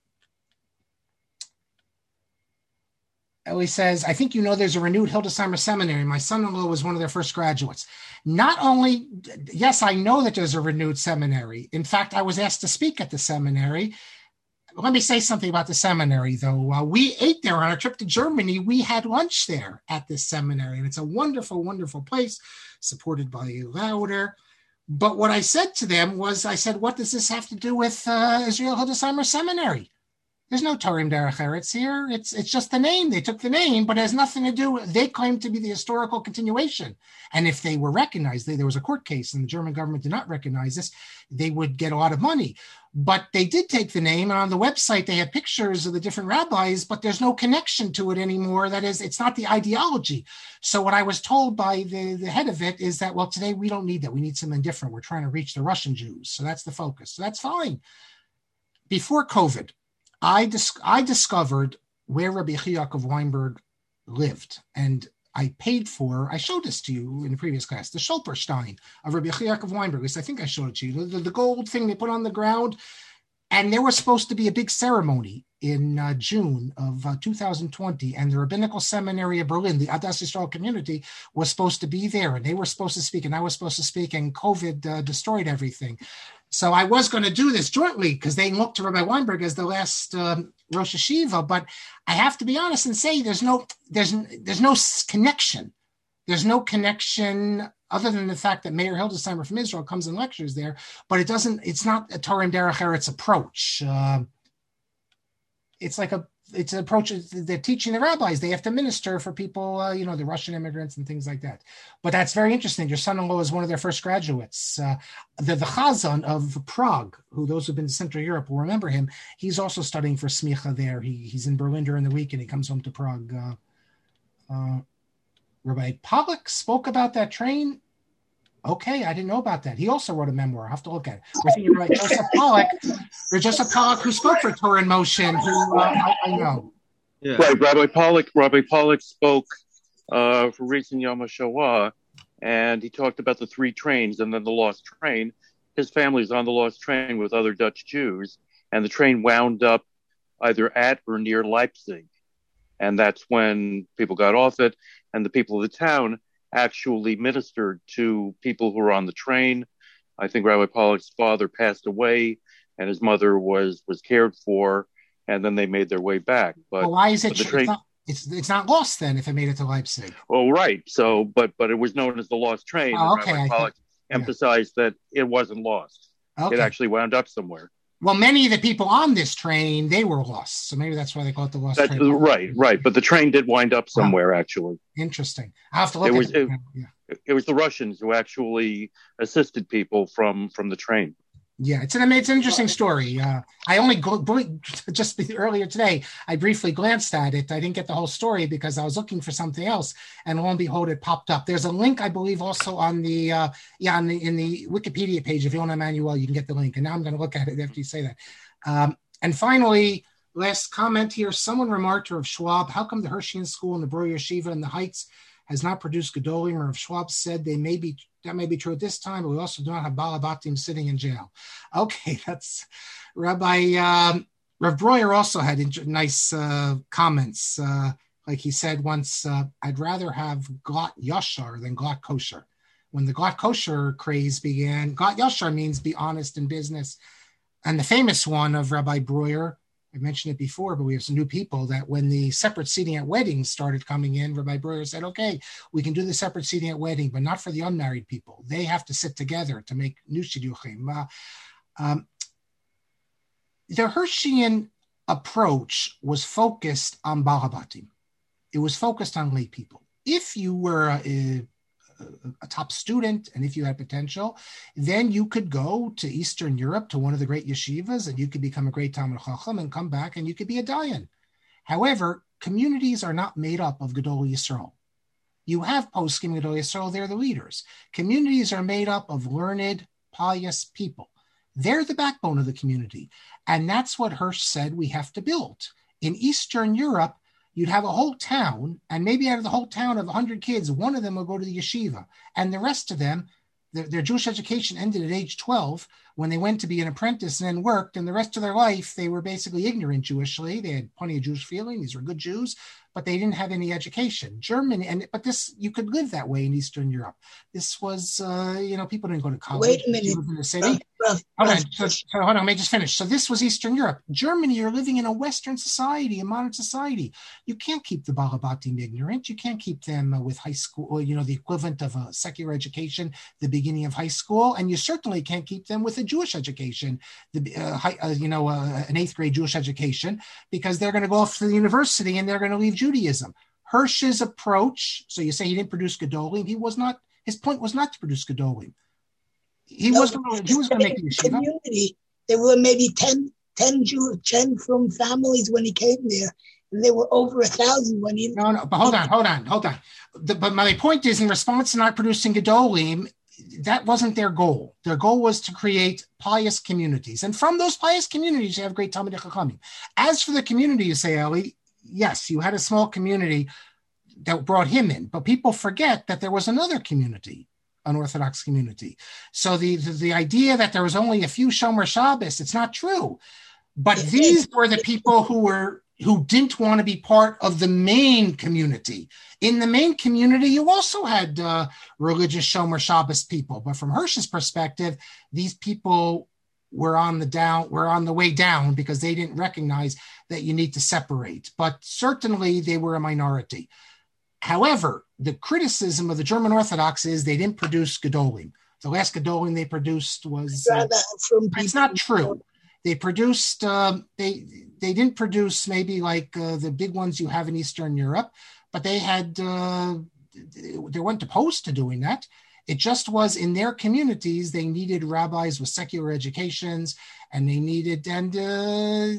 Ellie says, I think you know there's a renewed Hildesheimer seminary. My son-in-law was one of their first graduates. Not only, yes, I know that there's a renewed seminary. In fact, I was asked to speak at the seminary. Let me say something about the seminary, though. While we ate there on our trip to Germany, we had lunch there at this seminary. And it's a wonderful, wonderful place, supported by Lauder. But what I said to them was, I said, what does this have to do with uh, Israel Hildesheimer Seminary? There's no Torim Derech Eretz here. It's it's just the name. They took the name, but it has nothing to do with, they claim to be the historical continuation. And if they were recognized, they, there was a court case and the German government did not recognize this, they would get a lot of money. But they did take the name, and on the website, they had pictures of the different rabbis, but there's no connection to it anymore. That is, it's not the ideology. So what I was told by the, the head of it is that, well, today we don't need that. We need something different. We're trying to reach the Russian Jews. So that's the focus. So that's fine. Before COVID, I, dis- I discovered where Rabbi Yaakov Weinberg lived, and I paid for, I showed this to you in the previous class, the Schulperstein of Rabbi Yaakov Weinberg. At least I think I showed it to you, the, the gold thing they put on the ground. And there was supposed to be a big ceremony in uh, June of uh, two thousand twenty, and the Rabbinical Seminary of Berlin, the Adas Yisrael community, was supposed to be there, and they were supposed to speak, and I was supposed to speak, and COVID uh, destroyed everything. So I was going to do this jointly because they looked to Rabbi Weinberg as the last um, Rosh Hashiva, but I have to be honest and say there's no there's there's no connection. There's no connection other than the fact that Meir Hildesheimer from Israel comes and lectures there, but it doesn't. It's not a Torah and Derech Eretz approach. Uh, it's like a it's an approach. They're teaching the rabbis. They have to minister for people, uh, you know, the Russian immigrants and things like that. But that's very interesting. Your son-in-law is one of their first graduates. Uh, the, the Chazan of Prague, who those who've been to Central Europe will remember him. He's also studying for smicha there. He, he's in Berlin during the week and he comes home to Prague. Uh, uh, Rabbi Pollack spoke about that train. Okay, I didn't know about that. He also wrote a memoir. I'll have to look at it. We're thinking about Joseph Pollack, or Joseph Pollack, who spoke for Torah in Motion, who uh, I, I know. Yeah. Right, Rabbi Pollack. Rabbi Pollack spoke uh, for recent Yom HaShoah, and he talked about the three trains and then the lost train. His family's on the lost train with other Dutch Jews, and the train wound up either at or near Leipzig, and that's when people got off it, and the people of the town actually ministered to people who were on the train. I think Rabbi Pollack's father passed away and his mother was was cared for, and then they made their way back. But well, why is it the train, it's, not, it's it's not lost then if it made it to Leipzig? Oh, right. So, but but it was known as the lost train. Oh, and okay. Rabbi Pollack yeah. emphasized that it wasn't lost. Okay. It actually wound up somewhere. Well, many of the people on this train, they were lost. So maybe that's why they call it the lost that's, train. Right, right. But the train did wind up somewhere, oh, actually. Interesting. I'll have to look it at was, it. it. Yeah. It was the Russians who actually assisted people from, from the train. Yeah, it's an it's an interesting story. Uh, I only gl- just earlier today, I briefly glanced at it. I didn't get the whole story because I was looking for something else, and lo and behold, it popped up. There's a link, I believe, also on the uh, yeah on the in the Wikipedia page. If you want Emmanuel, you can get the link. And now I'm going to look at it after you say that. Um, and finally, last comment here: someone remarked to Rav Schwab, "How come the Hershey's School and the Breuer Yeshiva in the Heights has not produced Gedolim?" Rav Schwab said they may be. That may be true at this time, but we also do not have Balabatim sitting in jail. Okay, that's Rabbi um, Rav Breuer also had int- nice uh, comments. Uh, like he said once, uh, I'd rather have Glat Yashar than Glat Kosher. When the Glat Kosher craze began, Glat Yashar means be honest in business. And the famous one of Rabbi Breuer, I mentioned it before, but we have some new people that when the separate seating at weddings started coming in, Rabbi Breuer said, okay, we can do the separate seating at wedding, but not for the unmarried people. They have to sit together to make new shidduchim. Uh, um, the Hersheyan approach was focused on Balabatim. It was focused on lay people. If you were a, a a top student, and if you had potential, then you could go to Eastern Europe to one of the great yeshivas, and you could become a great Talmid Chacham and come back, and you could be a dayan. However, communities are not made up of Gedol Yisrael. You have poskim Gedol Yisrael; they're the leaders. Communities are made up of learned, pious people. They're the backbone of the community, and that's what Hirsch said we have to build. In Eastern Europe, you'd have a whole town, and maybe out of the whole town of one hundred kids, one of them will go to the yeshiva. And the rest of them, their, their Jewish education ended at age twelve when they went to be an apprentice and then worked. And the rest of their life, they were basically ignorant Jewishly. They had plenty of Jewish feeling. These were good Jews, but they didn't have any education. Germany, and but this, you could live that way in Eastern Europe. This was, uh, you know, people didn't go to college. Wait a minute. In the city. Rough, hold rough. on, so, so hold on, let me just finish. So this was Eastern Europe. Germany, you're living in a Western society, a modern society. You can't keep the Balabatim ignorant. You can't keep them uh, with high school, or, you know, the equivalent of a secular education, the beginning of high school. And you certainly can't keep them with a Jewish education, the uh, high, uh, you know, uh, an eighth grade Jewish education, because they're going to go off to the university and they're going to leave Judaism. Hirsch's approach, so you say he didn't produce Gedolim. He was not, his point was not to produce Gedolim. He no, was going to make a yeshiva. Community. There were maybe ten, ten Jews, ten from families when he came there. And there were over a thousand when he... No, no, but hold on, hold on, hold on. The, but my point is, in response to not producing Gedolim, that wasn't their goal. Their goal was to create pious communities. And from those pious communities, you have great Talmidei Chachamim. As for the community, you say, Eli, yes, you had a small community that brought him in, but people forget that there was another community, an Orthodox community. So the, the, the idea that there was only a few Shomer Shabbos, it's not true. But these were the people who were who didn't want to be part of the main community. In the main community, you also had uh, religious Shomer Shabbos people. But from Hirsch's perspective, these people were on the down, were on the way down because they didn't recognize that you need to separate. But certainly they were a minority. However, the criticism of the German Orthodox is they didn't produce Gedolim. The last Gedolim they produced was... Uh, from it's not true. They produced, uh, they they didn't produce maybe like uh, the big ones you have in Eastern Europe, but they had, uh, they weren't opposed to doing that. It just was in their communities, they needed rabbis with secular educations, and they needed, and uh,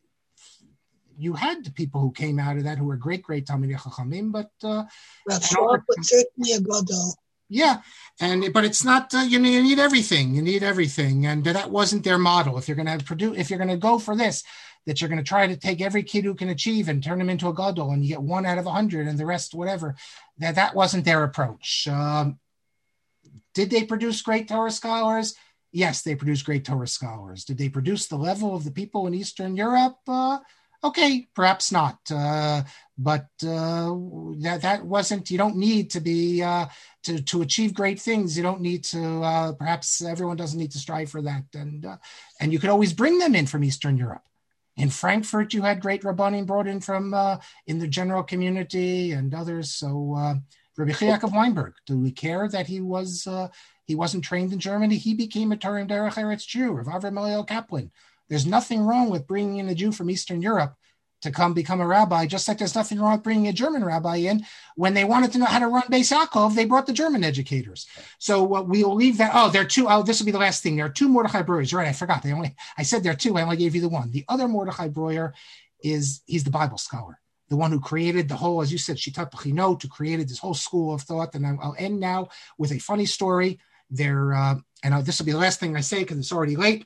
you had the people who came out of that who were great, great Talmidei Chachamim, but... Uh, Rav Schwab was certainly a gadol. Yeah, and but it's not uh, you, need, you need everything. You need everything, and that wasn't their model. If you're going to produce, if you're going to go for this, that you're going to try to take every kid who can achieve and turn them into a gadol, and you get one out of a hundred, and the rest whatever. That that wasn't their approach. Um, did they produce great Torah scholars? Yes, they produced great Torah scholars. Did they produce the level of the people in Eastern Europe? Uh, okay, perhaps not. Uh, but uh, that that wasn't. You don't need to be. Uh, To, to achieve great things, you don't need to, uh, perhaps everyone doesn't need to strive for that. And uh, and you could always bring them in from Eastern Europe. In Frankfurt, you had great Rabbanim brought in from uh, in the general community and others. So uh, Rabbi Yaakov Weinberg, do we care that he was uh, he wasn't trained in Germany? He became a Torah Derech Eretz Jew, Rav Avram Eliel Kaplan. There's nothing wrong with bringing in a Jew from Eastern Europe to come become a rabbi, just like there's nothing wrong with bringing a German rabbi in. When they wanted to know how to run Beis Yaakov, they brought the German educators. So uh, we'll leave that. Oh, there are two. Oh, this will be the last thing. There are two Mordechai Breuers. Right, I forgot. They only. I said there are two. I only gave you the one. The other Mordechai Breuer is he's the Bible scholar, the one who created the whole, as you said, Shitat Bechinot, who created this whole school of thought. And I'll end now with a funny story. There, uh, and uh, this will be the last thing I say because it's already late.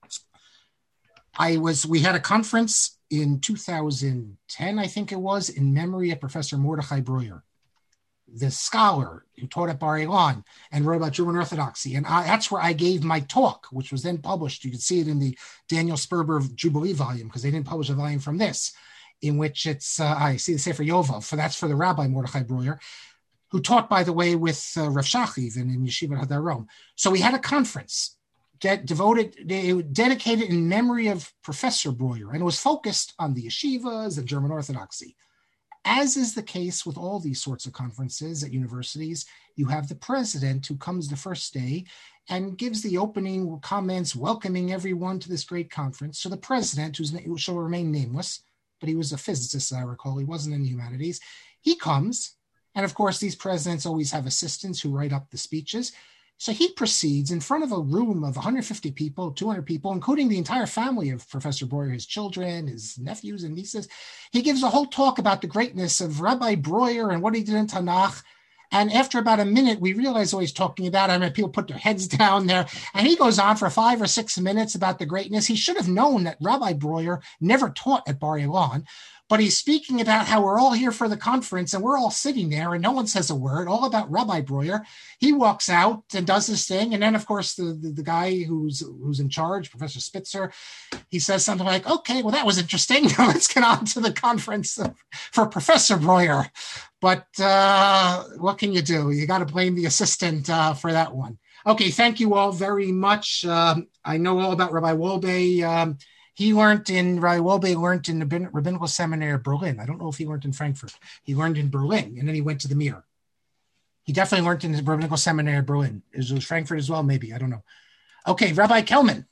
I was. We had a conference in two thousand ten, I think it was, in memory of Professor Mordechai Breuer, the scholar who taught at Bar Ilan and wrote about German Orthodoxy. And I, that's where I gave my talk, which was then published. You can see it in the Daniel Sperber Jubilee volume, because they didn't publish a volume from this, in which it's, uh, I see the Sefer Yovel, for that's for the Rabbi Mordechai Breuer, who taught, by the way, with uh, Rav Shachiv and in Yeshiva Hadarom. So we had a conference De- devoted, they dedicated in memory of Professor Breuer, and it was focused on the yeshivas and German Orthodoxy. As is the case with all these sorts of conferences at universities, you have the president who comes the first day and gives the opening comments welcoming everyone to this great conference. So the president, whose name shall remain nameless, but he was a physicist, as I recall, he wasn't in the humanities, he comes, and of course these presidents always have assistants who write up the speeches. So he proceeds in front of a room of one hundred fifty people, two hundred people, including the entire family of Professor Breuer, his children, his nephews and nieces. He gives a whole talk about the greatness of Rabbi Breuer and what he did in Tanakh. And after about a minute, we realize what he's talking about. I mean, people put their heads down there. And he goes on for five or six minutes about the greatness. He should have known that Rabbi Breuer never taught at Bar Ilan. But he's speaking about how we're all here for the conference and we're all sitting there and no one says a word, all about Rabbi Breuer. He walks out and does his thing. And then, of course, the, the, the guy who's who's in charge, Professor Spitzer, he says something like, okay, well, that was interesting. Now let's get on to the conference for Professor Breuer. But uh, what can you do? You got to blame the assistant uh, for that one. Okay, thank you all very much. Um, I know all about Rabbi Wolbe. Um, He learned in, Rabbi Wolbe learned in the Rabbinical Seminary of Berlin. I don't know if he learned in Frankfurt. He learned in Berlin, and then he went to the Mir. He definitely learned in the Rabbinical Seminary of Berlin. It was Frankfurt as well, maybe. I don't know. Okay, Rabbi Kelman.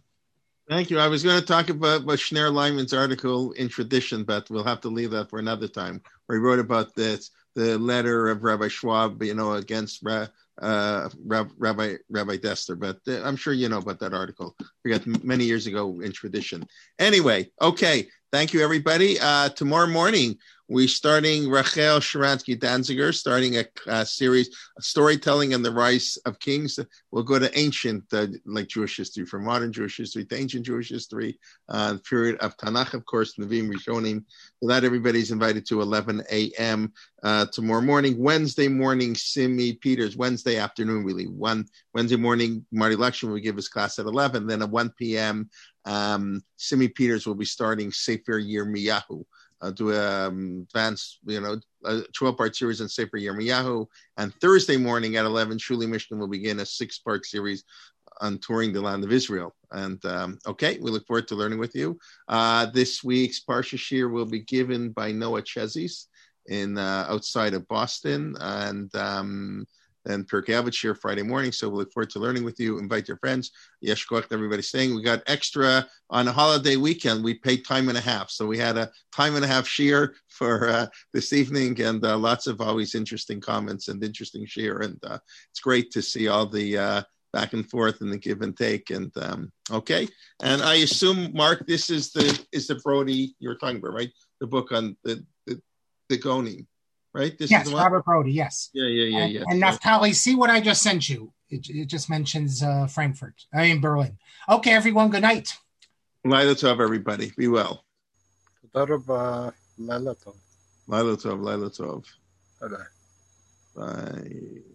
Thank you. I was going to talk about, about Schneur Lyman's article in Tradition, but we'll have to leave that for another time, where he wrote about this, the letter of Rabbi Schwab, you know, against Rabbi uh, Rabbi Rabbi Dester, but uh, I'm sure you know about that article. We got many years ago in Tradition. Anyway, okay. Thank you, everybody. Uh, tomorrow morning, we're starting Rachel Sharansky Danziger, starting a, a series of storytelling and the rise of kings. We'll go to ancient, uh, like Jewish history, from modern Jewish history to ancient Jewish history, uh, period of Tanakh, of course, Nevi'im, Rishonim. So that everybody's invited to eleven a.m. Uh, tomorrow morning. Wednesday morning, Simi Peters. Wednesday afternoon, we leave. One Wednesday morning, Marty Luxman will give his class at eleven. Then at one p.m., Um, Simi Peters will be starting Sefer Yirmiyahu, uh, do a um, advanced, you know, a twelve-part series on Sefer Yirmiyahu. And Thursday morning at eleven, Shuli Mishnah will begin a six-part series on touring the land of Israel. And um, okay, we look forward to learning with you. Uh, this week's Parsha Shir will be given by Noah Chezis in uh, outside of Boston, and um, and Pirkei Avot Shir Friday morning. So we look forward to learning with you. Invite your friends. Yesh koach to everybody staying. We got extra on a holiday weekend. We paid time and a half, so we had a time and a half shir for uh, this evening, and uh, lots of always interesting comments and interesting shir. And uh, it's great to see all the uh, back and forth and the give and take. And um, okay, and I assume, Mark, this is the is the Brody you were talking about, right? The book on the the, the Gonim. Right? This yes, is the one? Robert Brody, yes. Yeah, yeah, yeah, and, yeah. And Naftali, see what I just sent you. It, it just mentions uh, Frankfurt. I mean, Berlin. Okay, everyone, good night. Laila Tov, everybody. Be well. Laila Tov. Laila Tov, Laila Tov. Bye-bye. Bye.